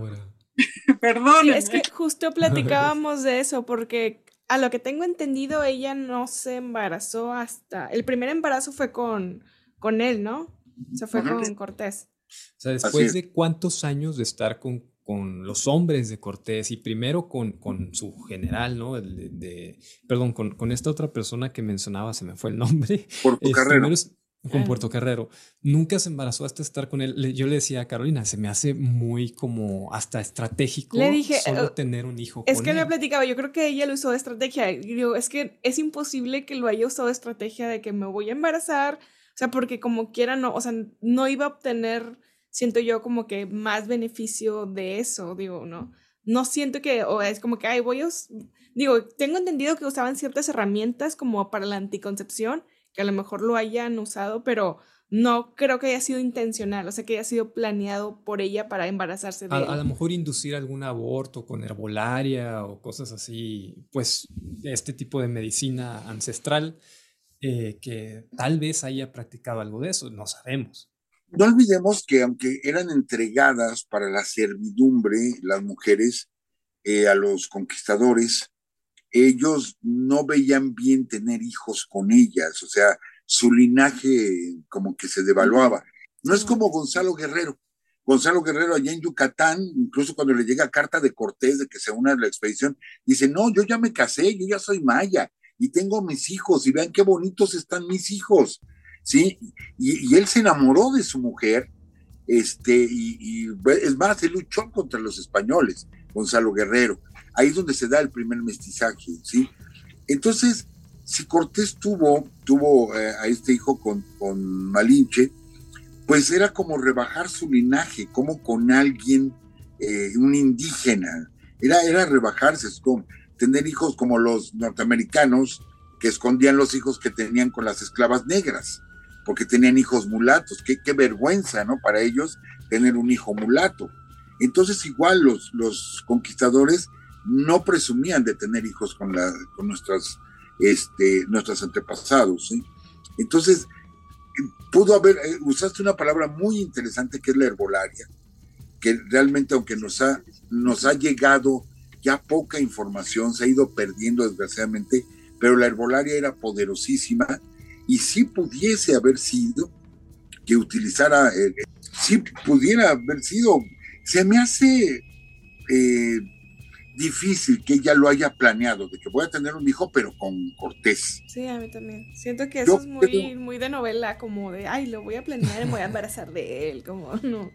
Speaker 4: Perdón.
Speaker 3: Sí, es que justo platicábamos de eso, porque a lo que tengo entendido, ella no se embarazó hasta, el primer embarazo fue con, con él, ¿no? Se fue uh-huh. con Cortés.
Speaker 2: O sea, después de cuántos años de estar con, con los hombres de Cortés y primero con, con su general, ¿no? De, de, perdón, con, con esta otra persona que mencionaba, se me fue el nombre.
Speaker 5: Portocarrero.
Speaker 2: Es, con ah. Puertocarrero. Nunca se embarazó hasta estar con él. Yo le decía a Carolina, se me hace muy como hasta estratégico
Speaker 3: le dije,
Speaker 2: solo uh, tener un hijo
Speaker 3: es
Speaker 2: con
Speaker 3: que
Speaker 2: él.
Speaker 3: Le platicaba, yo creo que ella lo usó de estrategia. Y digo, es que es imposible que lo haya usado de estrategia de que me voy a embarazar. O sea, porque como quiera, no, o sea, no iba a obtener, siento yo, como que más beneficio de eso, digo, ¿no? No siento que, o es como que, ay, voy a, digo, tengo entendido que usaban ciertas herramientas como para la anticoncepción, que a lo mejor lo hayan usado, pero no creo que haya sido intencional, o sea, que haya sido planeado por ella para embarazarse de
Speaker 2: a,
Speaker 3: él.
Speaker 2: A lo mejor inducir algún aborto con herbolaria o cosas así, pues este tipo de medicina ancestral, eh, que tal vez haya practicado algo de eso, no sabemos.
Speaker 5: No olvidemos que aunque eran entregadas para la servidumbre las mujeres eh, a los conquistadores, ellos no veían bien tener hijos con ellas, o sea, su linaje como que se devaluaba. No es como Gonzalo Guerrero. Gonzalo Guerrero allá en Yucatán, incluso cuando le llega carta de Cortés de que se una a la expedición, dice, no, yo ya me casé, yo ya soy maya y tengo mis hijos y vean qué bonitos están mis hijos, ¿sí? Y, y él se enamoró de su mujer, este, y, y es más, él luchó contra los españoles, Gonzalo Guerrero. Ahí es donde se da el primer mestizaje, ¿sí? Entonces, si Cortés tuvo, tuvo eh, a este hijo con, con Malinche, pues era como rebajar su linaje, como con alguien, eh, un indígena, era, era rebajarse, es como tener hijos como los norteamericanos que escondían los hijos que tenían con las esclavas negras, porque tenían hijos mulatos, qué, qué vergüenza, ¿no? Para ellos tener un hijo mulato. Entonces igual los, los conquistadores no presumían de tener hijos con, la, con nuestras, este, nuestros antepasados, ¿sí? Entonces, pudo haber, eh, usaste una palabra muy interesante que es la herbolaria, que realmente aunque nos ha, nos ha llegado ya poca información, se ha ido perdiendo desgraciadamente, pero la herbolaria era poderosísima y si pudiese haber sido que utilizara, eh, si pudiera haber sido, se me hace eh, difícil que ella lo haya planeado, de que voy a tener un hijo, pero con Cortés.
Speaker 3: Sí, a mí también. Siento que eso Yo es muy, creo... muy de novela, como de, ay, lo voy a planear y me voy a embarazar de él, como, no.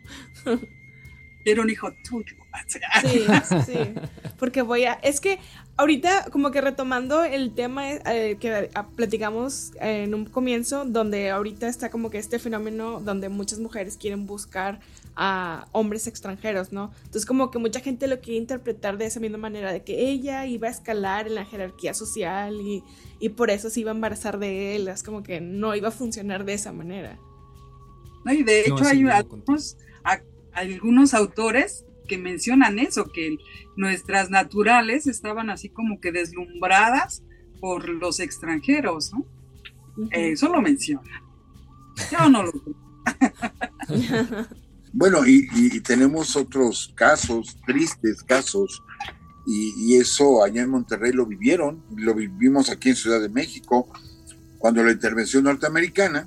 Speaker 4: Era un hijo tuyo.
Speaker 3: Sí, sí, porque voy a, es que ahorita como que retomando el tema eh, que platicamos en un comienzo, donde ahorita está como que este fenómeno donde muchas mujeres quieren buscar a hombres extranjeros, ¿no? Entonces como que mucha gente lo quiere interpretar de esa misma manera, de que ella iba a escalar en la jerarquía social y, y por eso se iba a embarazar de él, es como que no iba a funcionar de esa manera.
Speaker 4: No, y de hecho no, hay algunos, a, algunos autores que mencionan eso, que nuestras naturales estaban así como que deslumbradas por los extranjeros, ¿no? Uh-huh. Eh, eso lo menciona. Yo no lo creo.
Speaker 5: Bueno, y, y, y tenemos otros casos, tristes casos, y, y eso allá en Monterrey lo vivieron, lo vivimos aquí en Ciudad de México, cuando la intervención norteamericana,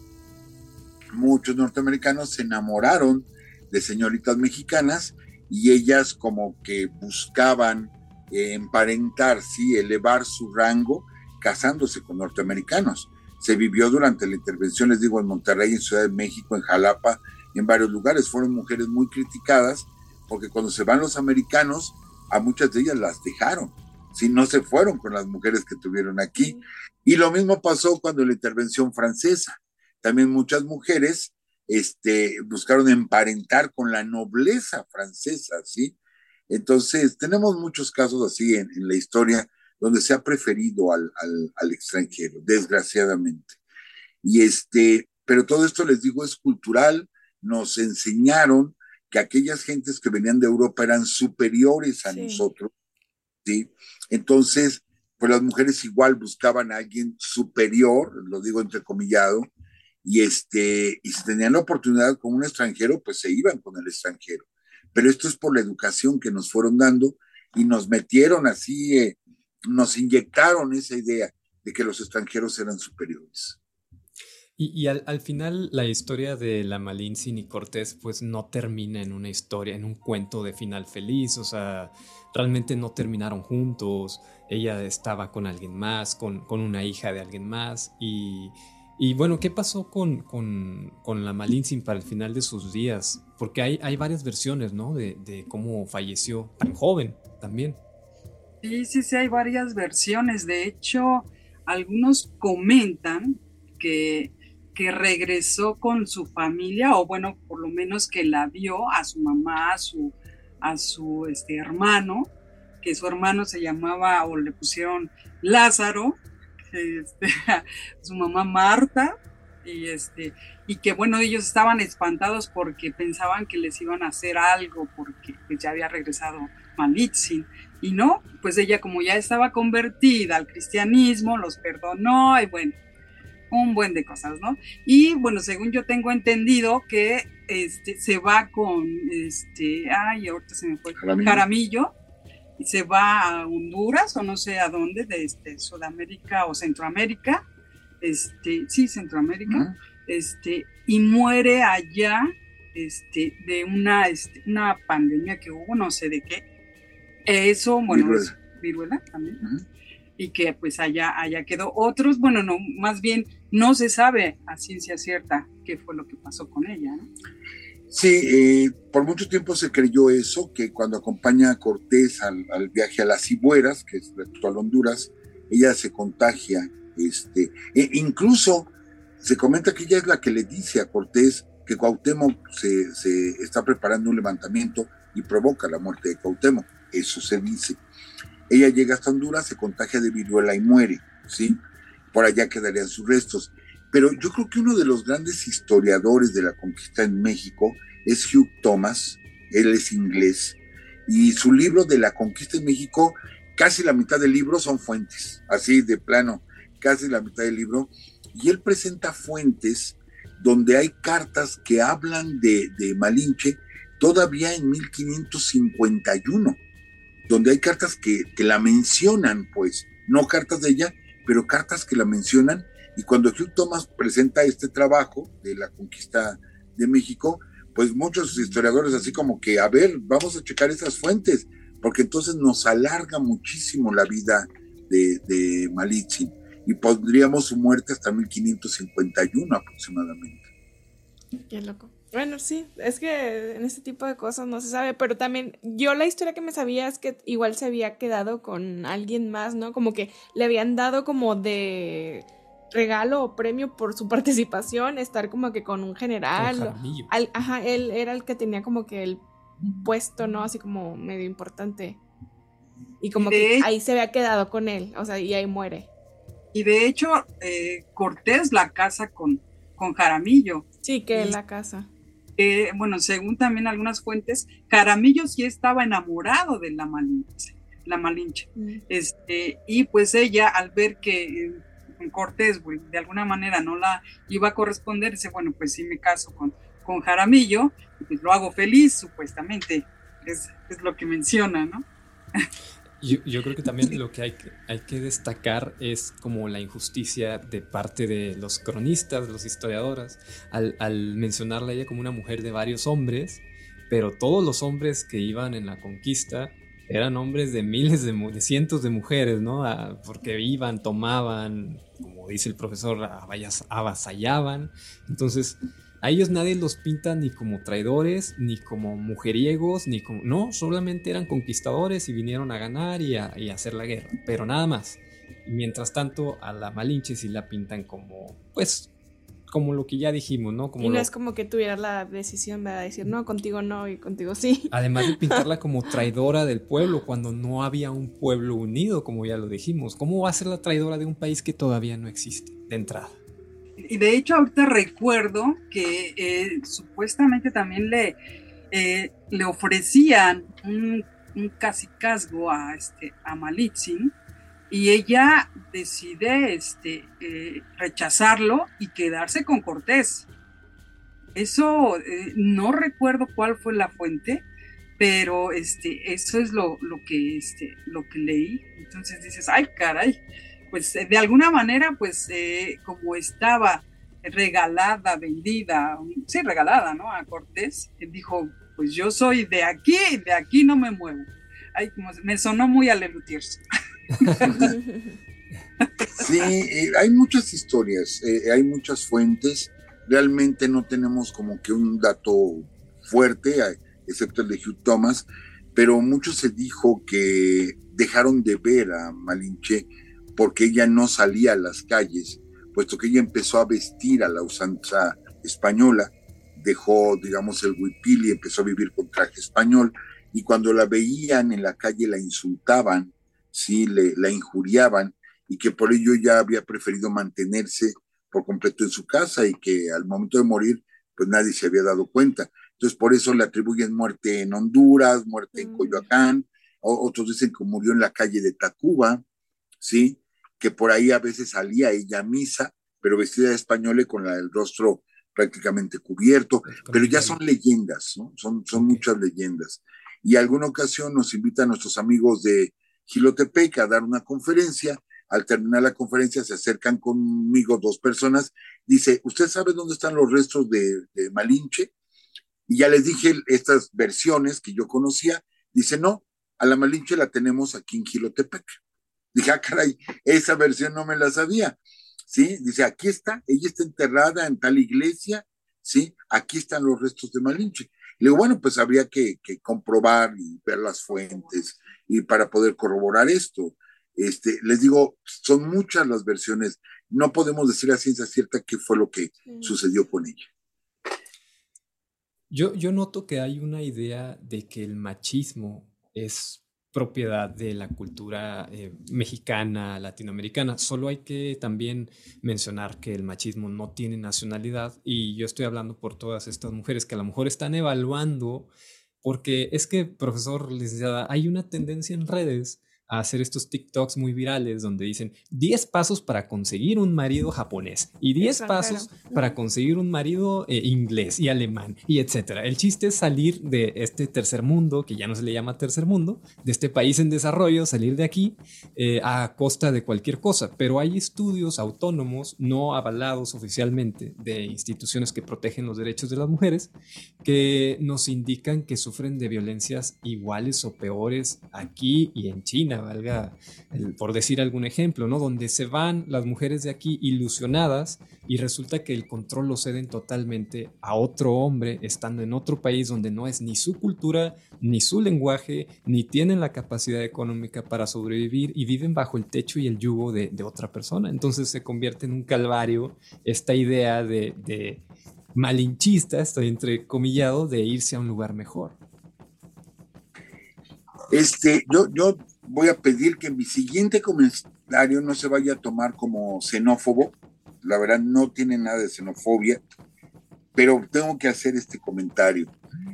Speaker 5: muchos norteamericanos se enamoraron de señoritas mexicanas y ellas como que buscaban eh, emparentar, sí, elevar su rango casándose con norteamericanos. Se vivió durante la intervención, les digo, en Monterrey, en Ciudad de México, en Jalapa, en varios lugares. Fueron mujeres muy criticadas porque cuando se van los americanos, a muchas de ellas las dejaron, si no se fueron con las mujeres que tuvieron aquí. Y lo mismo pasó cuando la intervención francesa. También muchas mujeres este, buscaron emparentar con la nobleza francesa, ¿sí? Entonces, tenemos muchos casos así en, en la historia donde se ha preferido al, al, al extranjero, desgraciadamente. Y este, pero todo esto, les digo, es cultural. Nos enseñaron que aquellas gentes que venían de Europa eran superiores a sí. nosotros, ¿sí? Entonces, pues las mujeres igual buscaban a alguien superior, lo digo entrecomillado, y este, y si tenían la oportunidad con un extranjero, pues se iban con el extranjero. Pero esto es por la educación que nos fueron dando y nos metieron así, eh, nos inyectaron esa idea de que los extranjeros eran superiores.
Speaker 2: Y, y al, al final la historia de la Malintzin y Cortés pues no termina en una historia, en un cuento de final feliz, o sea, realmente no terminaron juntos, ella estaba con alguien más, con, con una hija de alguien más y... Y bueno, ¿qué pasó con, con, con la Malintzin para el final de sus días? Porque hay, hay varias versiones, ¿no? De, de cómo falleció tan joven también.
Speaker 4: Sí, sí, sí, hay varias versiones. De hecho, algunos comentan que, que regresó con su familia, o bueno, por lo menos que la vio a su mamá, a su, a su este, hermano, que su hermano se llamaba, o le pusieron Lázaro, Este, su mamá Marta, y este y que bueno, ellos estaban espantados porque pensaban que les iban a hacer algo porque pues ya había regresado Malintzin, y no, pues ella como ya estaba convertida al cristianismo, los perdonó, y bueno, un buen de cosas, ¿no? Y bueno, según yo tengo entendido que este se va con este, ay, ahorita se me fue, Jaramillo, Jaramillo y se va a Honduras o no sé a dónde, de este, Sudamérica o Centroamérica, este, sí, Centroamérica,
Speaker 5: uh-huh.
Speaker 4: este, y muere allá, este, de una, este, una pandemia que hubo, no sé de qué. Eso, bueno, viruela, es, viruela también. Uh-huh. Y que pues allá, allá quedó. Otros, bueno, no, más bien no se sabe a ciencia cierta qué fue lo que pasó con ella, ¿no?
Speaker 5: Sí, eh, por mucho tiempo se creyó eso, que cuando acompaña a Cortés al, al viaje a las Cibueras, que es la actual Honduras, ella se contagia, este, e incluso se comenta que ella es la que le dice a Cortés que Cuauhtémoc se, se está preparando un levantamiento y provoca la muerte de Cuauhtémoc, eso se dice. Ella llega hasta Honduras, se contagia de viruela y muere, ¿sí? Por allá quedarían sus restos. Pero yo creo que uno de los grandes historiadores de la conquista en México es Hugh Thomas, él es inglés, y su libro de la conquista en México, casi la mitad del libro son fuentes, así de plano, casi la mitad del libro, y él presenta fuentes donde hay cartas que hablan de, de Malinche todavía en mil quinientos cincuenta y uno, donde hay cartas que, que la mencionan, pues, no cartas de ella, pero cartas que la mencionan. Y cuando Hugh Thomas presenta este trabajo de la conquista de México, pues muchos historiadores así como que, a ver, vamos a checar esas fuentes, porque entonces nos alarga muchísimo la vida de, de Malitzin, y pondríamos su muerte hasta mil quinientos cincuenta y uno aproximadamente.
Speaker 3: Qué loco. Bueno, sí, es que en este tipo de cosas no se sabe, pero también yo la historia que me sabía es que igual se había quedado con alguien más, ¿no? Como que le habían dado como de regalo o premio por su participación, estar como que con un general.
Speaker 2: Con Jaramillo.
Speaker 3: Al, ajá, él era el que tenía como que el puesto, ¿no? Así como medio importante. Y como y que hecho, ahí se había quedado con él, o sea, y ahí muere.
Speaker 4: Y de hecho, eh, Cortés la casa con, con Jaramillo.
Speaker 3: Sí, que
Speaker 4: y,
Speaker 3: la casa.
Speaker 4: Eh, bueno, según también algunas fuentes, Jaramillo sí estaba enamorado de la Malinche, la Malinche. Mm. Este, y pues ella, al ver que eh, Cortés, pues, de alguna manera no la iba a corresponder, dice, bueno, pues sí me caso con, con Jaramillo, y pues lo hago feliz, supuestamente, es, es lo que menciona, ¿no?
Speaker 2: Yo, yo creo que también lo que hay, que hay que destacar es como la injusticia de parte de los cronistas, los historiadores, al, al mencionarla a ella como una mujer de varios hombres, pero todos los hombres que iban en la conquista eran hombres de miles, de, de cientos de mujeres, ¿no? A, porque iban, tomaban, como dice el profesor, avasallaban. Entonces, a ellos nadie los pinta ni como traidores, ni como mujeriegos, ni como... No, solamente eran conquistadores y vinieron a ganar y a, y a hacer la guerra, pero nada más. Y mientras tanto, a la Malinche sí la pintan como, pues, como lo que ya dijimos, ¿no? Como
Speaker 3: y no
Speaker 2: lo...
Speaker 3: es como que tuviera la decisión, ¿verdad? De decir, no, contigo no y contigo sí.
Speaker 2: Además de pintarla como traidora del pueblo, cuando no había un pueblo unido, como ya lo dijimos. ¿Cómo va a ser la traidora de un país que todavía no existe, de entrada?
Speaker 4: Y de hecho ahorita recuerdo que eh, supuestamente también le, eh, le ofrecían un, un cacicazgo a, este, a Malitzin, y ella decide este, eh, rechazarlo y quedarse con Cortés. Eso eh, no recuerdo cuál fue la fuente, pero este, eso es lo, lo, que, este, lo que leí. Entonces dices, ay caray, pues de alguna manera, pues eh, como estaba regalada, vendida, sí, regalada, ¿no? A Cortés, él dijo, pues yo soy de aquí, de aquí no me muevo. Ay, como me sonó muy a Lelutiers.
Speaker 5: Sí, eh, hay muchas historias, eh, hay muchas fuentes, realmente no tenemos como que un dato fuerte, excepto el de Hugh Thomas, pero mucho se dijo que dejaron de ver a Malinche porque ella no salía a las calles, puesto que ella empezó a vestir a la usanza española, dejó, digamos, el huipil y empezó a vivir con traje español, y cuando la veían en la calle la insultaban, sí, le, la injuriaban, y que por ello ella había preferido mantenerse por completo en su casa y que al momento de morir, pues nadie se había dado cuenta. Entonces por eso le atribuyen muerte en Honduras, muerte en Coyoacán, o, otros dicen que murió en la calle de Tacuba, ¿sí? Que por ahí a veces salía ella a misa, pero vestida de española y con la, el rostro prácticamente cubierto, pero ya son leyendas, ¿no? Son, son okay. muchas leyendas. Y alguna ocasión nos invitan nuestros amigos de Jilotepec a dar una conferencia al terminar la conferencia se acercan conmigo dos personas, dice, ¿usted sabe dónde están los restos de, de Malinche? Y ya les dije estas versiones que yo conocía, dice, no, a la Malinche la tenemos aquí en Jilotepec. Dije, ah, caray, esa versión no me la sabía, ¿sí? Dice, aquí está, ella está enterrada en tal iglesia, ¿sí? Aquí están los restos de Malinche. Le digo, bueno, pues habría que, que comprobar y ver las fuentes y para poder corroborar esto. Este, les digo, son muchas las versiones, no podemos decir a ciencia cierta qué fue lo que sí. sucedió con ella.
Speaker 2: Yo, yo noto que hay una idea de que el machismo es propiedad de la cultura eh, mexicana, latinoamericana. Solo hay que también mencionar que el machismo no tiene nacionalidad, y yo estoy hablando por todas estas mujeres que a lo mejor están evaluando, porque es que, profesor, licenciada, hay una tendencia en redes a hacer estos TikToks muy virales donde dicen diez pasos para conseguir un marido japonés y diez pasos para conseguir un marido eh, inglés y alemán y etcétera. El chiste es salir de este tercer mundo, que ya no se le llama tercer mundo, de este país en desarrollo, salir de aquí eh, a costa de cualquier cosa. Pero hay estudios autónomos no avalados oficialmente de instituciones que protegen los derechos de las mujeres que nos indican que sufren de violencias iguales o peores aquí y en China, valga el, por decir algún ejemplo, ¿no? Donde se van las mujeres de aquí ilusionadas y resulta que el control lo ceden totalmente a otro hombre estando en otro país donde no es ni su cultura, ni su lenguaje, ni tienen la capacidad económica para sobrevivir y viven bajo el techo y el yugo de, de otra persona. Entonces se convierte en un calvario esta idea de, de malinchista, estoy entrecomillado, de irse a un lugar mejor.
Speaker 5: Este, yo, yo voy a pedir que mi siguiente comentario no se vaya a tomar como xenófobo. La verdad no tiene nada de xenofobia, pero tengo que hacer este comentario.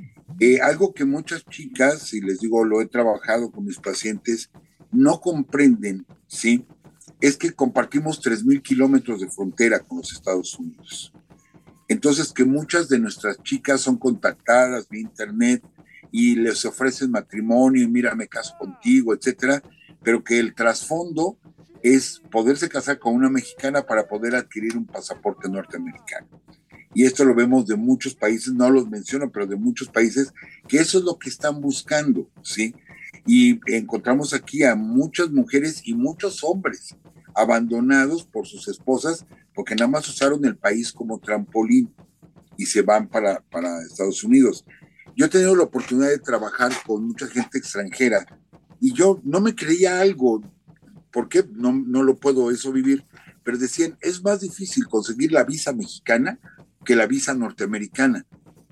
Speaker 5: Eh, algo que muchas chicas, y les digo, lo he trabajado con mis pacientes, no comprenden, ¿sí? Es que compartimos tres mil kilómetros de frontera con los Estados Unidos. Entonces, que muchas de nuestras chicas son contactadas vía internet y les ofrecen matrimonio y mira, me caso contigo, etcétera, pero que el trasfondo es poderse casar con una mexicana para poder adquirir un pasaporte norteamericano. Y esto lo vemos de muchos países, no los menciono, pero de muchos países, que eso es lo que están buscando, ¿sí? Y encontramos aquí a muchas mujeres y muchos hombres abandonados por sus esposas porque nada más usaron el país como trampolín y se van para, para Estados Unidos. Yo he tenido la oportunidad de trabajar con mucha gente extranjera y yo no me creía algo, porque no, no lo puedo eso vivir, pero decían, es más difícil conseguir la visa mexicana que la visa norteamericana.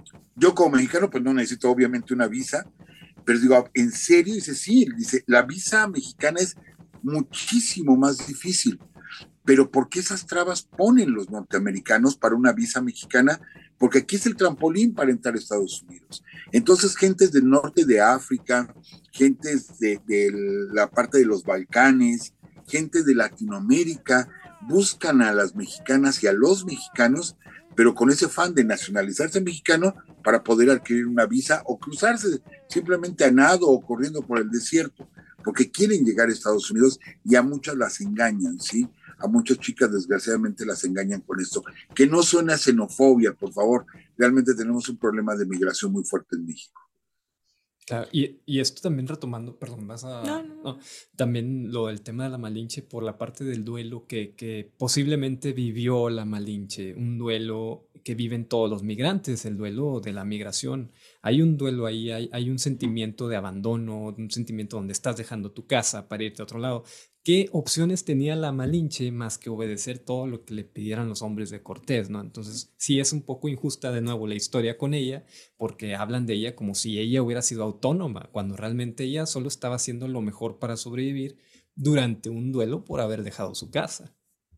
Speaker 5: Yo como mexicano pues no necesito obviamente una visa, pero digo, ¿en serio? Dice, sí, dice, la visa mexicana es muchísimo más difícil. Pero ¿por qué esas trabas ponen los norteamericanos para una visa mexicana? Porque aquí es el trampolín para entrar a Estados Unidos. Entonces, gentes del norte de África, gentes de, de la parte de los Balcanes, gente de Latinoamérica, buscan a las mexicanas y a los mexicanos, pero con ese afán de nacionalizarse mexicano para poder adquirir una visa o cruzarse simplemente a nado o corriendo por el desierto, porque quieren llegar a Estados Unidos y a muchas las engañan, ¿sí? A muchas chicas desgraciadamente las engañan con esto. Que no suena a xenofobia, por favor. Realmente tenemos un problema de migración muy fuerte en México.
Speaker 2: Claro, y, y esto también retomando, perdón, vas a...
Speaker 3: No, no, no.
Speaker 2: no, también lo del tema de la Malinche por la parte del duelo que, que posiblemente vivió la Malinche, un duelo que viven todos los migrantes, el duelo de la migración. Hay un duelo ahí, hay, hay un sentimiento de abandono, un sentimiento donde estás dejando tu casa para irte a otro lado. ¿Qué opciones tenía la Malinche más que obedecer todo lo que le pidieran los hombres de Cortés, ¿no? Entonces, sí es un poco injusta de nuevo la historia con ella, porque hablan de ella como si ella hubiera sido autónoma, cuando realmente ella solo estaba haciendo lo mejor para sobrevivir durante un duelo por haber dejado su casa.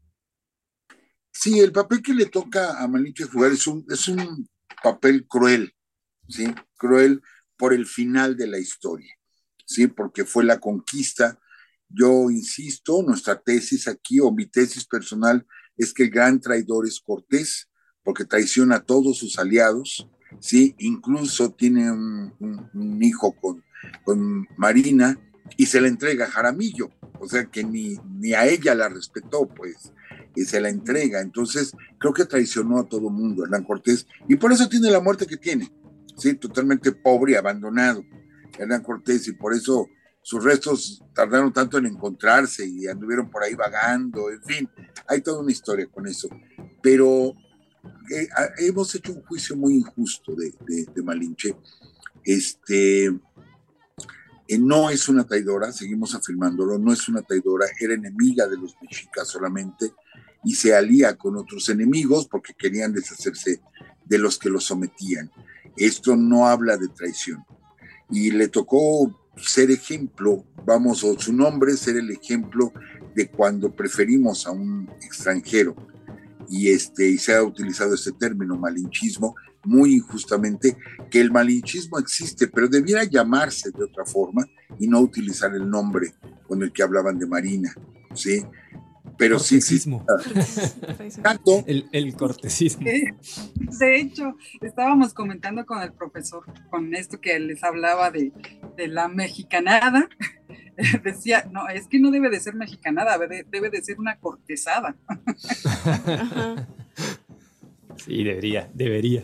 Speaker 5: Sí, el papel que le toca a Malinche jugar es un, es un papel cruel, ¿sí? Cruel por el final de la historia, ¿sí? Porque fue la conquista. Yo insisto, nuestra tesis aquí, o mi tesis personal, es que el gran traidor es Cortés, porque traiciona a todos sus aliados, ¿sí? Incluso tiene un, un, un hijo con, con Marina y se le entrega a Jaramillo. O sea que ni, ni a ella la respetó, pues, y se la entrega. Entonces, creo que traicionó a todo mundo, Hernán Cortés, y por eso tiene la muerte que tiene, sí, totalmente pobre y abandonado, Hernán Cortés, y por eso sus restos tardaron tanto en encontrarse y anduvieron por ahí vagando, en fin, hay toda una historia con eso. Pero eh, hemos hecho un juicio muy injusto de, de, de Malinche. Este, eh, no es una traidora, seguimos afirmándolo, no es una traidora, era enemiga de los mexicas solamente y se alía con otros enemigos porque querían deshacerse de los que los sometían. Esto no habla de traición. Y le tocó ser ejemplo, vamos, o su nombre ser el ejemplo de cuando preferimos a un extranjero. Y, este, y se ha utilizado este término malinchismo muy injustamente, que el malinchismo existe, pero debiera llamarse de otra forma y no utilizar el nombre con el que hablaban de Marina, ¿sí? Pero
Speaker 2: cortesismo.
Speaker 5: Sí, sí. Tanto,
Speaker 2: el, el cortesismo.
Speaker 4: De hecho, estábamos comentando con el profesor, con esto que les hablaba de, de la mexicanada, decía, no, es que no debe de ser mexicanada, debe, debe de ser una cortesada.
Speaker 2: Sí, debería, debería.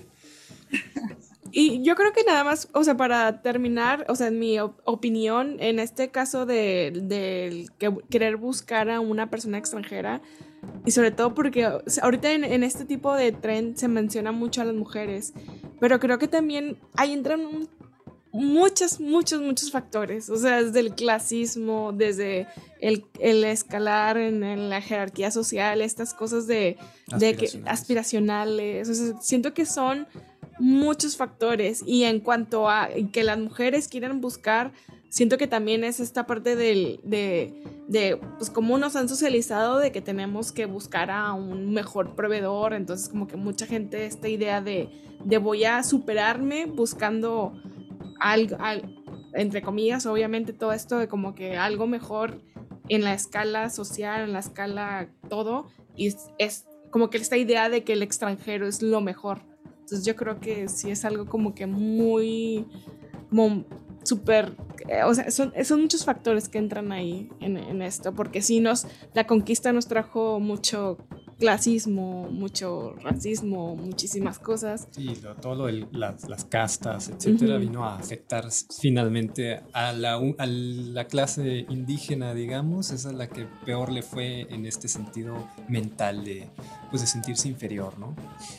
Speaker 3: Y yo creo que nada más, o sea, para terminar, o sea, en mi op- opinión, en este caso de, de que querer buscar a una persona extranjera, y sobre todo porque o sea, ahorita en, en este tipo de tren se menciona mucho a las mujeres, pero creo que también ahí entran un, muchos, muchos, muchos factores, o sea, desde el clasismo, desde el, el escalar en, en la jerarquía social, estas cosas de, de que, aspiracionales, o sea, siento que son muchos factores, y en cuanto a que las mujeres quieren buscar, siento que también es esta parte del, de, de, pues como nos han socializado de que tenemos que buscar a un mejor proveedor, entonces como que mucha gente esta idea de, de voy a superarme buscando algo, al, entre comillas, obviamente todo esto de como que algo mejor en la escala social, en la escala todo, y es, es como que esta idea de que el extranjero es lo mejor. Entonces yo creo que sí es algo como que muy, como súper, eh, o sea, son, son muchos factores que entran ahí en, en esto, porque sí nos, la conquista nos trajo mucho clasismo, mucho racismo, muchísimas cosas.
Speaker 2: Sí, lo, todo lo de las, las castas, etcétera, uh-huh. vino a afectar finalmente a la, a la clase indígena, digamos, esa es la que peor le fue en este sentido mental de, pues de sentirse inferior, ¿no?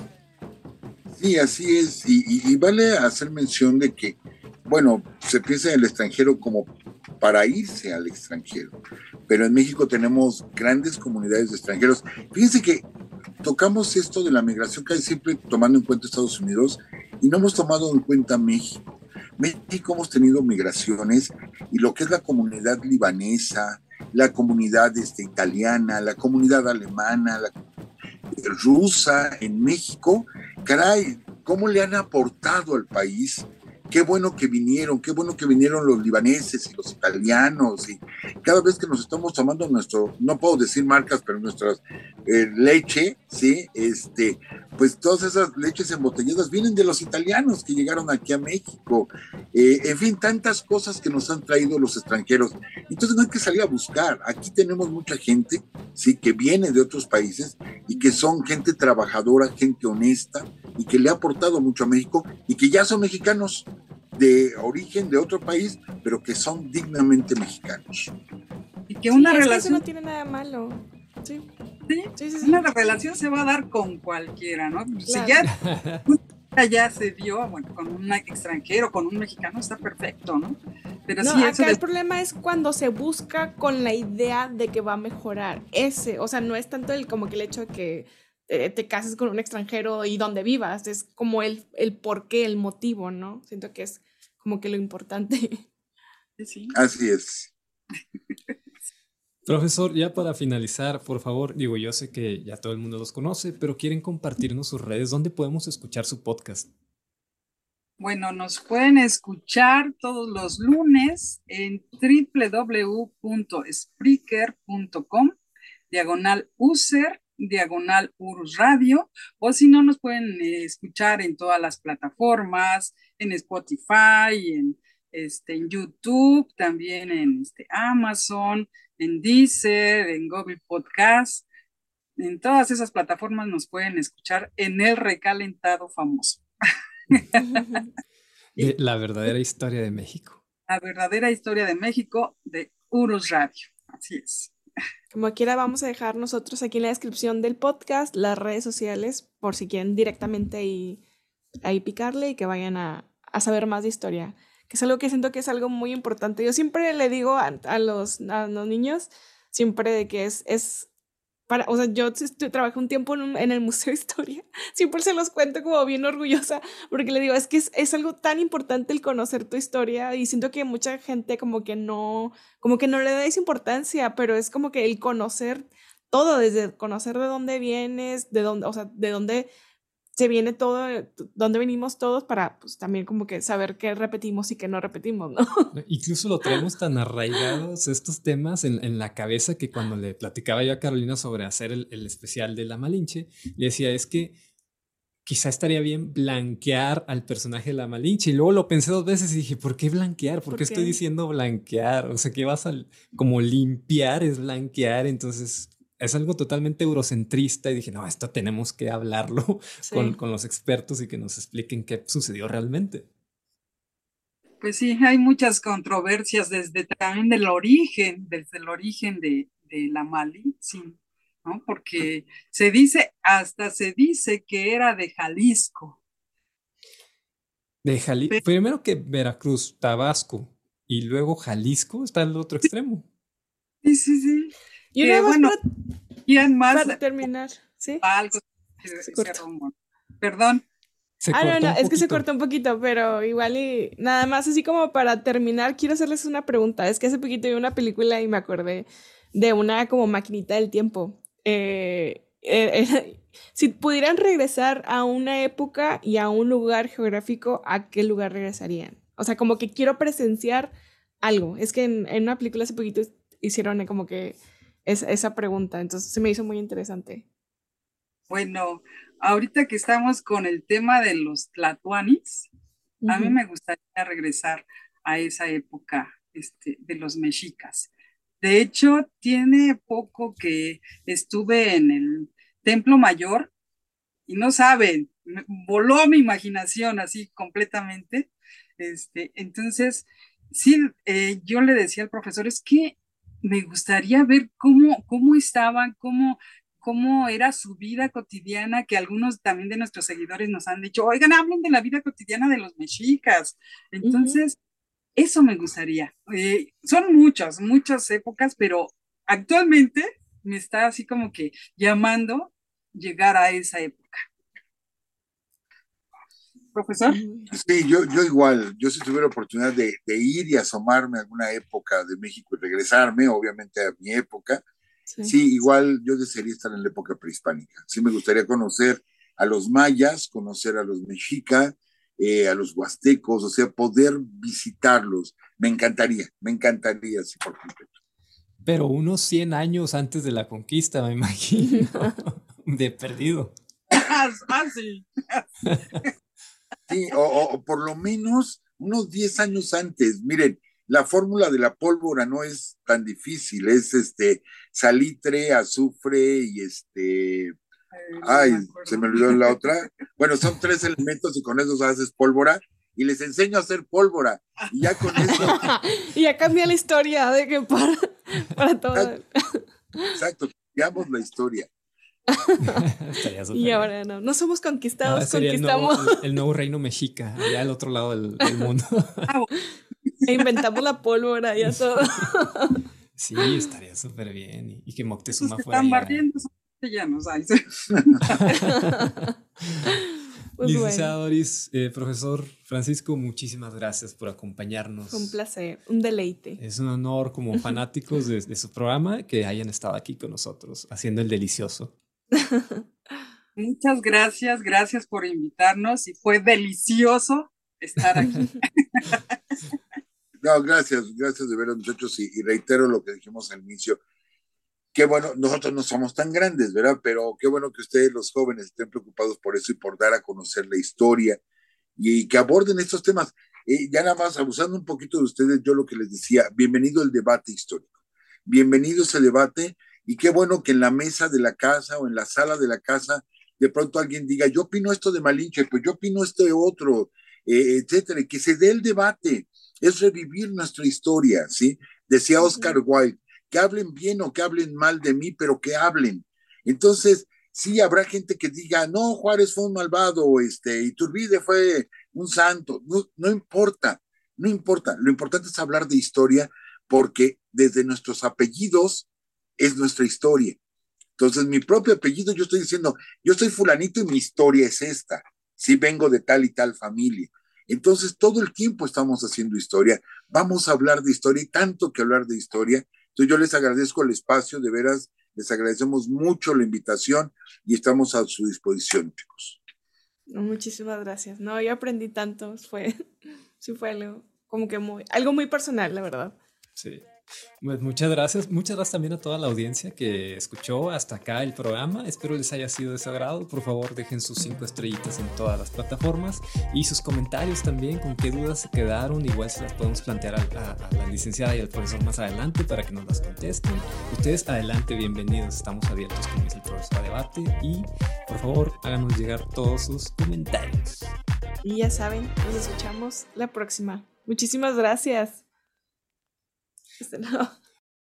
Speaker 5: Sí, así es, y, y, y vale hacer mención de que, bueno, se piensa en el extranjero como para irse al extranjero, pero en México tenemos grandes comunidades de extranjeros. Fíjense que tocamos esto de la migración casi siempre tomando en cuenta Estados Unidos y no hemos tomado en cuenta México. México hemos tenido migraciones y lo que es la comunidad libanesa, la comunidad este, italiana, la comunidad alemana, la rusa en México, caray, ¿cómo le han aportado al país? Qué bueno que vinieron, qué bueno que vinieron los libaneses y los italianos, y cada vez que nos estamos tomando nuestro, no puedo decir marcas, pero nuestra eh, leche, ¿sí? Este, pues todas esas leches embotelladas vienen de los italianos que llegaron aquí a México, eh, en fin, tantas cosas que nos han traído los extranjeros. Entonces no hay que salir a buscar, aquí tenemos mucha gente, ¿sí? Que viene de otros países y que son gente trabajadora, gente honesta, y que le ha aportado mucho a México, y que ya son mexicanos de origen de otro país, pero que son dignamente mexicanos.
Speaker 4: Y que una
Speaker 3: sí,
Speaker 4: relación
Speaker 3: es que eso no tiene nada malo. Sí.
Speaker 4: Sí, sí, sí, sí. Una relación se va a dar con cualquiera, ¿no? Claro. Si ya, ya se dio, bueno, con un extranjero, con un mexicano, está perfecto, ¿no? Pero
Speaker 3: no,
Speaker 4: sí,
Speaker 3: acá
Speaker 4: eso
Speaker 3: el
Speaker 4: de...
Speaker 3: problema es cuando se busca con la idea de que va a mejorar. Ese, o sea, no es tanto el como que el hecho de que te, te cases con un extranjero y donde vivas, es como el, el por qué, el motivo, ¿no? Siento que es como que lo importante.
Speaker 4: Sí.
Speaker 5: Así es.
Speaker 2: Profesor, ya para finalizar, por favor, digo, yo sé que ya todo el mundo los conoce, pero quieren compartirnos sus redes, ¿dónde podemos escuchar su podcast?
Speaker 4: Bueno, nos pueden escuchar todos los lunes en doble u doble u doble u punto spreaker punto com, diagonal user, diagonal urus radio, o si no, nos pueden eh, escuchar en todas las plataformas, en Spotify, en este, en YouTube, también en este, Amazon, en Deezer, en Google Podcast. En todas esas plataformas nos pueden escuchar en El Recalentado Famoso.
Speaker 2: De la verdadera historia de México.
Speaker 4: La verdadera historia de México de Urus Radio. Así es.
Speaker 3: Como quiera, vamos a dejar nosotros aquí en la descripción del podcast las redes sociales por si quieren directamente ahí, ahí picarle y que vayan a, a saber más de historia, que es algo que siento que es algo muy importante. Yo siempre le digo a, a, los, a los niños, siempre de que es... es Para, o sea, yo estoy, trabajé un tiempo en, un, en el Museo de Historia, siempre se los cuento como bien orgullosa, porque le digo, es que es, es algo tan importante el conocer tu historia, y siento que mucha gente como que no, como que no le da esa importancia, pero es como que el conocer todo, desde conocer de dónde vienes, de dónde, o sea, de dónde se viene todo, dónde venimos todos, para pues también como que saber qué repetimos y qué no repetimos, ¿no?
Speaker 2: Incluso lo traemos tan arraigados estos temas en, en la cabeza que cuando le platicaba yo a Carolina sobre hacer el, el especial de La Malinche, le decía, es que quizá estaría bien blanquear al personaje de La Malinche, y luego lo pensé dos veces y dije, ¿por qué blanquear? ¿Por, ¿Por qué, qué estoy diciendo blanquear? O sea, que vas a como limpiar es blanquear, entonces... Es algo totalmente eurocentrista y dije, no, esto tenemos que hablarlo sí. con, con los expertos y que nos expliquen qué sucedió realmente.
Speaker 4: Pues sí, hay muchas controversias desde también del origen, desde el origen de, de la Malinche, ¿no? Porque se dice, hasta se dice que era de Jalisco.
Speaker 2: De Jalisco, primero que Veracruz, Tabasco y luego Jalisco está al otro extremo.
Speaker 4: Sí, sí, sí.
Speaker 3: Y una vez bueno,
Speaker 4: para, más
Speaker 3: para terminar, ¿sí?
Speaker 4: Algo se, se, se rumor. Perdón.
Speaker 3: Se ah, no, no, es poquito. que se cortó un poquito, pero igual y nada más así como para terminar, quiero hacerles una pregunta. Es que hace poquito vi una película y me acordé de una como maquinita del tiempo. Eh, eh, eh, si pudieran regresar a una época y a un lugar geográfico, ¿a qué lugar regresarían? O sea, como que quiero presenciar algo. Es que en, en una película hace poquito hicieron como que es, esa pregunta, entonces se me hizo muy interesante.
Speaker 4: Bueno, ahorita que estamos con el tema de los tlatoanis, uh-huh. a mí me gustaría regresar a esa época este, de los mexicas. De hecho, tiene poco que estuve en el Templo Mayor y no saben, voló mi imaginación así completamente. Este, entonces, sí, eh, yo le decía al profesor, es que me gustaría ver cómo, cómo estaban, cómo, cómo era su vida cotidiana, que algunos también de nuestros seguidores nos han dicho, oigan, hablen de la vida cotidiana de los mexicas. Entonces, uh-huh. eso me gustaría. Eh, son muchas, muchas épocas, pero actualmente me está así como que llamando llegar a esa época. Profesor.
Speaker 5: Sí, yo, yo igual, yo si tuviera oportunidad de, de ir y asomarme a alguna época de México y regresarme, obviamente a mi época, sí. sí, igual yo desearía estar en la época prehispánica. Sí me gustaría conocer a los mayas, conocer a los mexicas, eh, a los huastecos, o sea, poder visitarlos. Me encantaría, me encantaría, sí, por completo.
Speaker 2: Pero unos cien años antes de la conquista, me imagino, de perdido.
Speaker 4: ah, sí.
Speaker 5: Sí, o, o por lo menos unos diez años antes. Miren, la fórmula de la pólvora no es tan difícil, es este salitre, azufre y este, ay, no se me olvidó la otra. Bueno, son tres elementos y con esos haces pólvora y les enseño a hacer pólvora y ya con eso.
Speaker 3: Y ya cambia la historia de que para, para todo.
Speaker 5: Exacto, exacto, cambiamos la historia.
Speaker 3: Y ahora no, no somos conquistados, conquistamos.
Speaker 2: El nuevo, el, el nuevo reino mexica, allá al otro lado del, del mundo.
Speaker 3: E inventamos la pólvora y a todo.
Speaker 2: Sí, estaría súper bien. Y, y que Moctezuma
Speaker 4: Esos que
Speaker 2: fuera.
Speaker 4: Están barriendo son castellanos.
Speaker 3: Pues
Speaker 2: Licenciado
Speaker 3: bueno.
Speaker 2: Doris, eh, profesor Francisco, muchísimas gracias por acompañarnos.
Speaker 3: Un placer, un deleite.
Speaker 2: Es un honor como fanáticos de, de su programa que hayan estado aquí con nosotros haciendo el delicioso.
Speaker 4: Muchas gracias, gracias por invitarnos y fue delicioso estar aquí.
Speaker 5: No, gracias, gracias de veros muchachos y, y reitero lo que dijimos al inicio. Qué bueno, nosotros no somos tan grandes, ¿verdad? Pero qué bueno que ustedes, los jóvenes, estén preocupados por eso y por dar a conocer la historia y que aborden estos temas. eh, ya nada más abusando un poquito de ustedes, yo lo que les decía, bienvenido el debate histórico, bienvenido ese debate, y qué bueno que en la mesa de la casa o en la sala de la casa, de pronto alguien diga, yo opino esto de Malinche, pues yo opino esto de otro, eh, etcétera, y que se dé el debate, es revivir nuestra historia, ¿sí? Decía Oscar Wilde, que hablen bien o que hablen mal de mí, pero que hablen. Entonces, sí, habrá gente que diga, no, Juárez fue un malvado, este, Iturbide fue un santo, no, no importa, no importa, lo importante es hablar de historia, porque desde nuestros apellidos es nuestra historia. Entonces, mi propio apellido, yo estoy diciendo, yo soy fulanito y mi historia es esta, sí, vengo de tal y tal familia. Entonces, todo el tiempo estamos haciendo historia, vamos a hablar de historia, y tanto que hablar de historia. Entonces, yo les agradezco el espacio, de veras, les agradecemos mucho la invitación y estamos a su disposición, chicos.
Speaker 3: Muchísimas gracias. No, yo aprendí tanto, fue, sí fue algo, como que muy, algo muy personal, la verdad.
Speaker 2: Sí. Pues muchas gracias, muchas gracias también a toda la audiencia que escuchó hasta acá el programa. Espero les haya sido de su agrado. Por favor, dejen sus cinco estrellitas en todas las plataformas y sus comentarios también, con qué dudas se quedaron. Igual se las podemos plantear a, a, a la licenciada y al profesor más adelante para que nos las contesten. Ustedes adelante, bienvenidos, estamos abiertos, como dice el profesor, a debate, y por favor háganos llegar todos sus comentarios.
Speaker 3: Y ya saben, nos escuchamos la próxima. Muchísimas gracias. Este no.